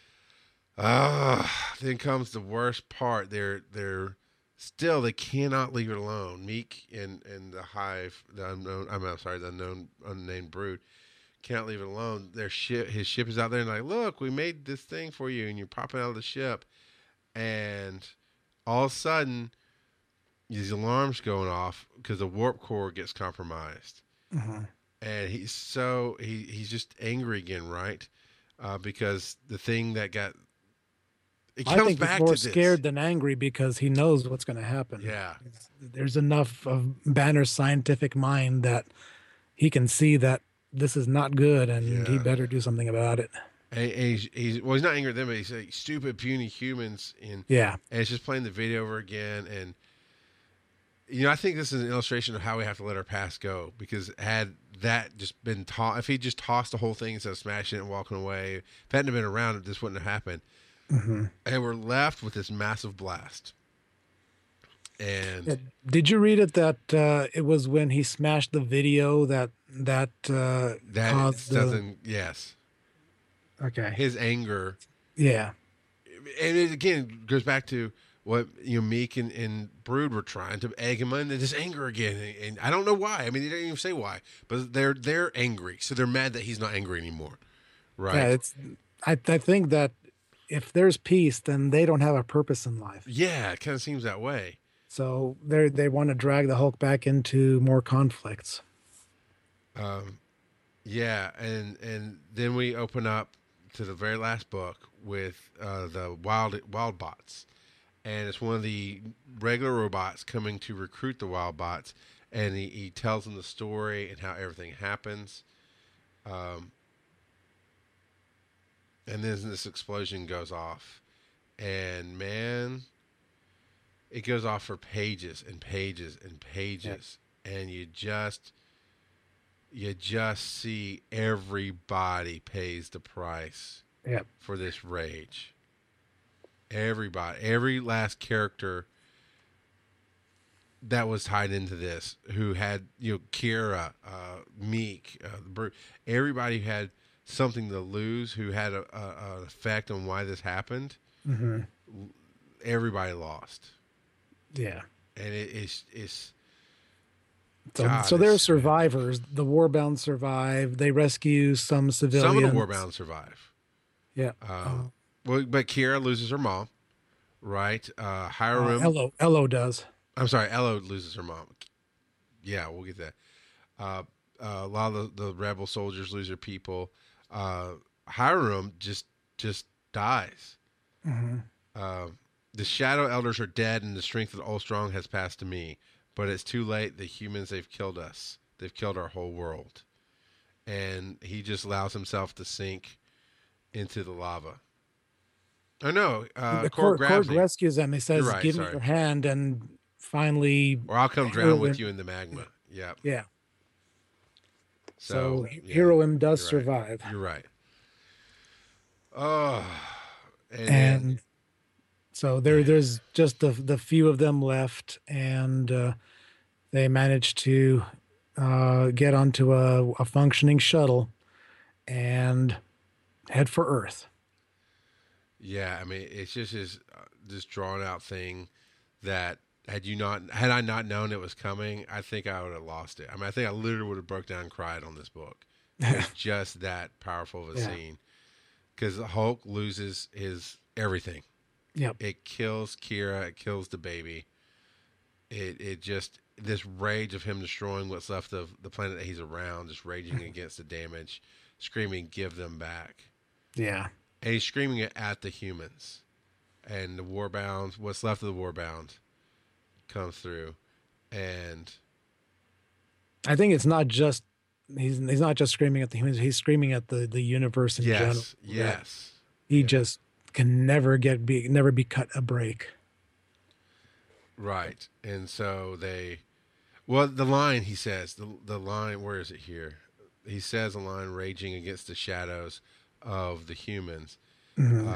Then comes the worst part. They cannot leave it alone. Meek and the hive, the unknown. I'm sorry, the unnamed brood can't leave it alone. His ship is out there, and like, look, we made this thing for you, and you're popping out of the ship, and all of a sudden, these alarms going off because the warp core gets compromised, and he's just angry again, right? Because the thing that got it I comes think he's back more to this. scared than angry because he knows what's going to happen. Yeah. There's enough of Banner's scientific mind that he can see that this is not good and he better do something about it. And he's not angry at them, but he's like, stupid, puny humans. And it's just playing the video over again. And, I think this is an illustration of how we have to let our past go, because had that just been if he just tossed the whole thing instead of smashing it and walking away, if it hadn't been around, this wouldn't have happened. And we're left with this massive blast. And did you read it that it was when he smashed the video that caused yes. Okay. His anger. Yeah. And it again goes back to what Meek and Brood were trying to egg him into this anger again, and I don't know why. I mean, they didn't even say why, but they're angry, so they're mad that he's not angry anymore, right? Yeah, I think that if there's peace, then they don't have a purpose in life. Yeah, it kind of seems that way. So they want to drag the Hulk back into more conflicts. Yeah, and then we open up to the very last book with the wild bots, and it's one of the regular robots coming to recruit the wild bots, and he tells them the story and how everything happens. And then this explosion goes off, and man, it goes off for pages and pages and pages, and you just see everybody pays the price for this rage. Everybody, every last character that was tied into this, who had Kira, Meek, everybody who had something to lose, who had an effect on why this happened. Everybody lost. Yeah, and it's so they're survivors. The Warbound survive. They rescue some civilians. Some of the Warbound survive. Yeah. Well, but Kira loses her mom, right? Hiram. Ello does. I'm sorry, Ello loses her mom. Yeah, we'll get that. A lot of the rebel soldiers lose their people. Hiram just dies. The Shadow Elders are dead, and the strength of the Ulstrong has passed to me. But it's too late. The humans, they've killed us. They've killed our whole world. And he just allows himself to sink into the lava. Oh, no. Korg rescues him. He says, right, give me your hand, and finally... Or I'll come drown with you in the magma. Yep. Yeah. So Heroim does survive. You're right. Oh. And so there's just the few of them left, and they managed to get onto a functioning shuttle and head for Earth. Yeah, I mean, it's just this drawn out thing that had I not known it was coming, I think I would have lost it. I mean, I think I literally would have broke down and cried on this book. It's just that powerful of a scene, because the Hulk loses his everything. Yep. It kills Kira. It kills the baby. It just, this rage of him destroying what's left of the planet that he's around, just raging against the damage, screaming, "Give them back!" Yeah. And he's screaming it at the humans, and the Warbound, what's left of the Warbound, comes through, and I think it's not just he's not just screaming at the humans. He's screaming at the universe in general. Yes. He just can never be cut a break. Right. And so well, the line, he says, the line, where is it here? He says a line raging against the shadows of the humans. Mhm.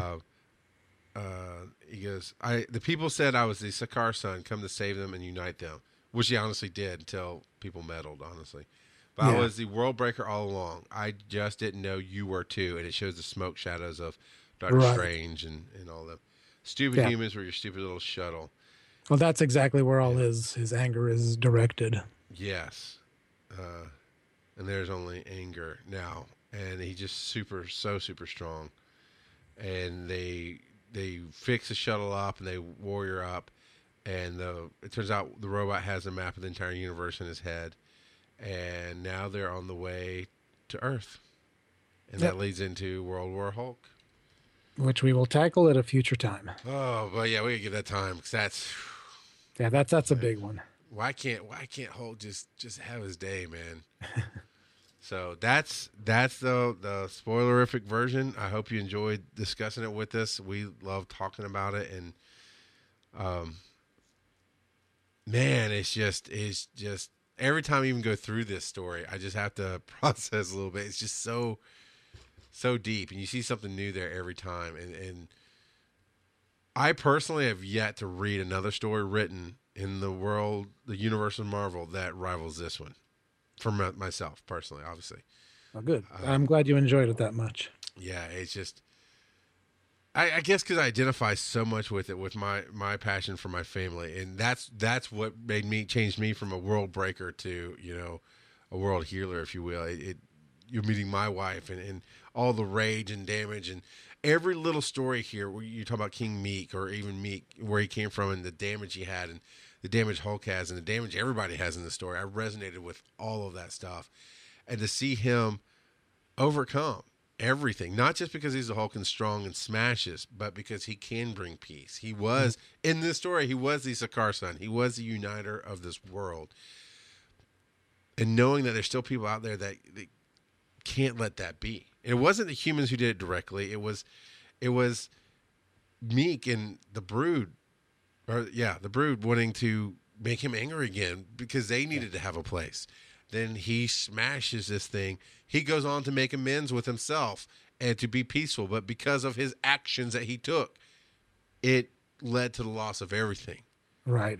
He goes, the people said I was the Sakaar son, come to save them and unite them, which he honestly did until people meddled, honestly. But I Yeah. was the world breaker all along. I just didn't know you were too. And it shows the smoke shadows of Doctor Right. Strange and all them. Stupid Yeah. humans were your stupid little shuttle. Well, that's exactly where all Yeah. his anger is directed. Yes. And there's only anger now. And he just so super strong. And they fix the shuttle up and they warrior up. And it turns out the robot has a map of the entire universe in his head. And now they're on the way to Earth. And Yep. that leads into World War Hulk. Which we will tackle at a future time. Oh, but yeah, we gotta give that time because that's Yeah, that's a big one. why can't Hulk just have his day, man? So that's the spoilerific version. I hope you enjoyed discussing it with us. We love talking about it, and man, it's just every time I even go through this story, I just have to process a little bit. It's just so deep, and you see something new there every time. And I personally have yet to read another story written in the universe of Marvel that rivals this one. For myself personally, obviously. Well, good. I'm glad you enjoyed it that much. Yeah, it's just, I guess because I identify so much with it, with my passion for my family, and that's what changed me from a world breaker to a world healer, if you will. You're meeting my wife and all the rage and damage and every little story here where you talk about King Meek or even Meek, where he came from and the damage he had and the damage Hulk has and the damage everybody has in the story. I resonated with all of that stuff. And to see him overcome everything, not just because he's the Hulk and strong and smashes, but because he can bring peace. He was, in this story, he was the Sakaar son. He was the uniter of this world. And knowing that there's still people out there that can't let that be. And it wasn't the humans who did it directly. It was Meek and the Brood, the Brood wanting to make him angry again because they needed to have a place. Then he smashes this thing. He goes on to make amends with himself and to be peaceful. But because of his actions that he took, it led to the loss of everything. Right.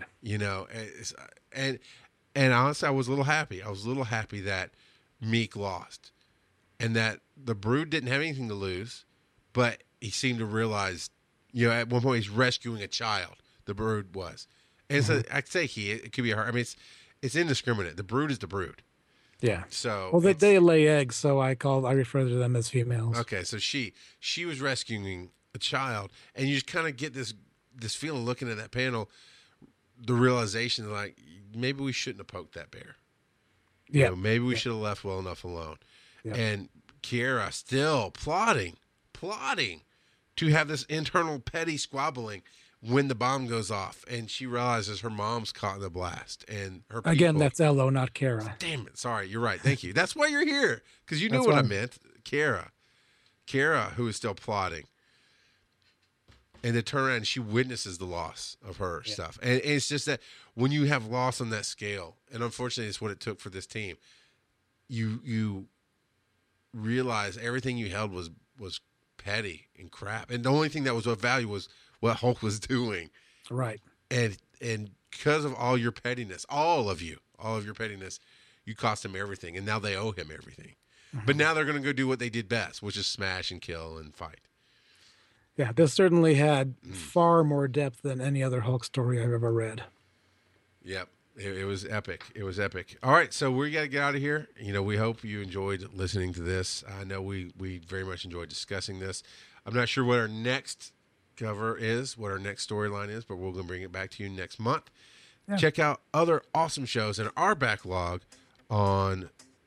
And honestly, I was a little happy. I was a little happy that Meek lost and that the Brood didn't have anything to lose, but he seemed to realize, at one point he's rescuing a child. The Brood was. And so I'd say it could be a hard. I mean, it's indiscriminate. The Brood is the Brood. Yeah. So well, they lay eggs, so I refer to them as females. Okay, so she was rescuing a child, and you just kind of get this feeling looking at that panel, the realization like maybe we shouldn't have poked that bear. Yeah. Maybe we should have left well enough alone. Yeah. And Kiera still plotting to have this internal petty squabbling when the bomb goes off, and she realizes her mom's caught in the blast, and her people, Again, that's Ello, not Kara. Damn it! Sorry, you're right. Thank you. That's why you're here, because you knew That's what I why. meant. Kara, who is still plotting, and to turn around, and she witnesses the loss of her stuff, and it's just that when you have loss on that scale, and unfortunately, it's what it took for this team. You realize everything you held was petty and crap, and the only thing that was of value was what Hulk was doing. Right. And because of all your pettiness, all of your pettiness, you cost him everything, and now they owe him everything. But now they're going to go do what they did best, which is smash and kill and fight. Yeah, this certainly had far more depth than any other Hulk story I've ever read. Yep. It was epic. It was epic. All right, so we got to get out of here. We hope you enjoyed listening to this. I know we very much enjoyed discussing this. I'm not sure what our next cover is, what our next storyline is, but we're going to bring it back to you next month. Yeah. Check out other awesome shows in our backlog on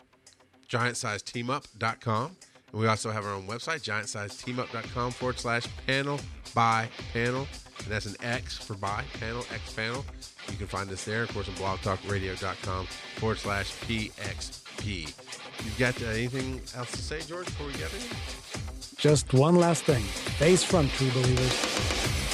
giantsizeteamup.com. And we also have our own website, giantsizeteamup.com/panel by panel. And that's an X for by panel, X panel. You can find us there, of course, on blogtalkradio.com/PXP. You got anything else to say, George, before we get in? Just one last thing. Face front, true believers.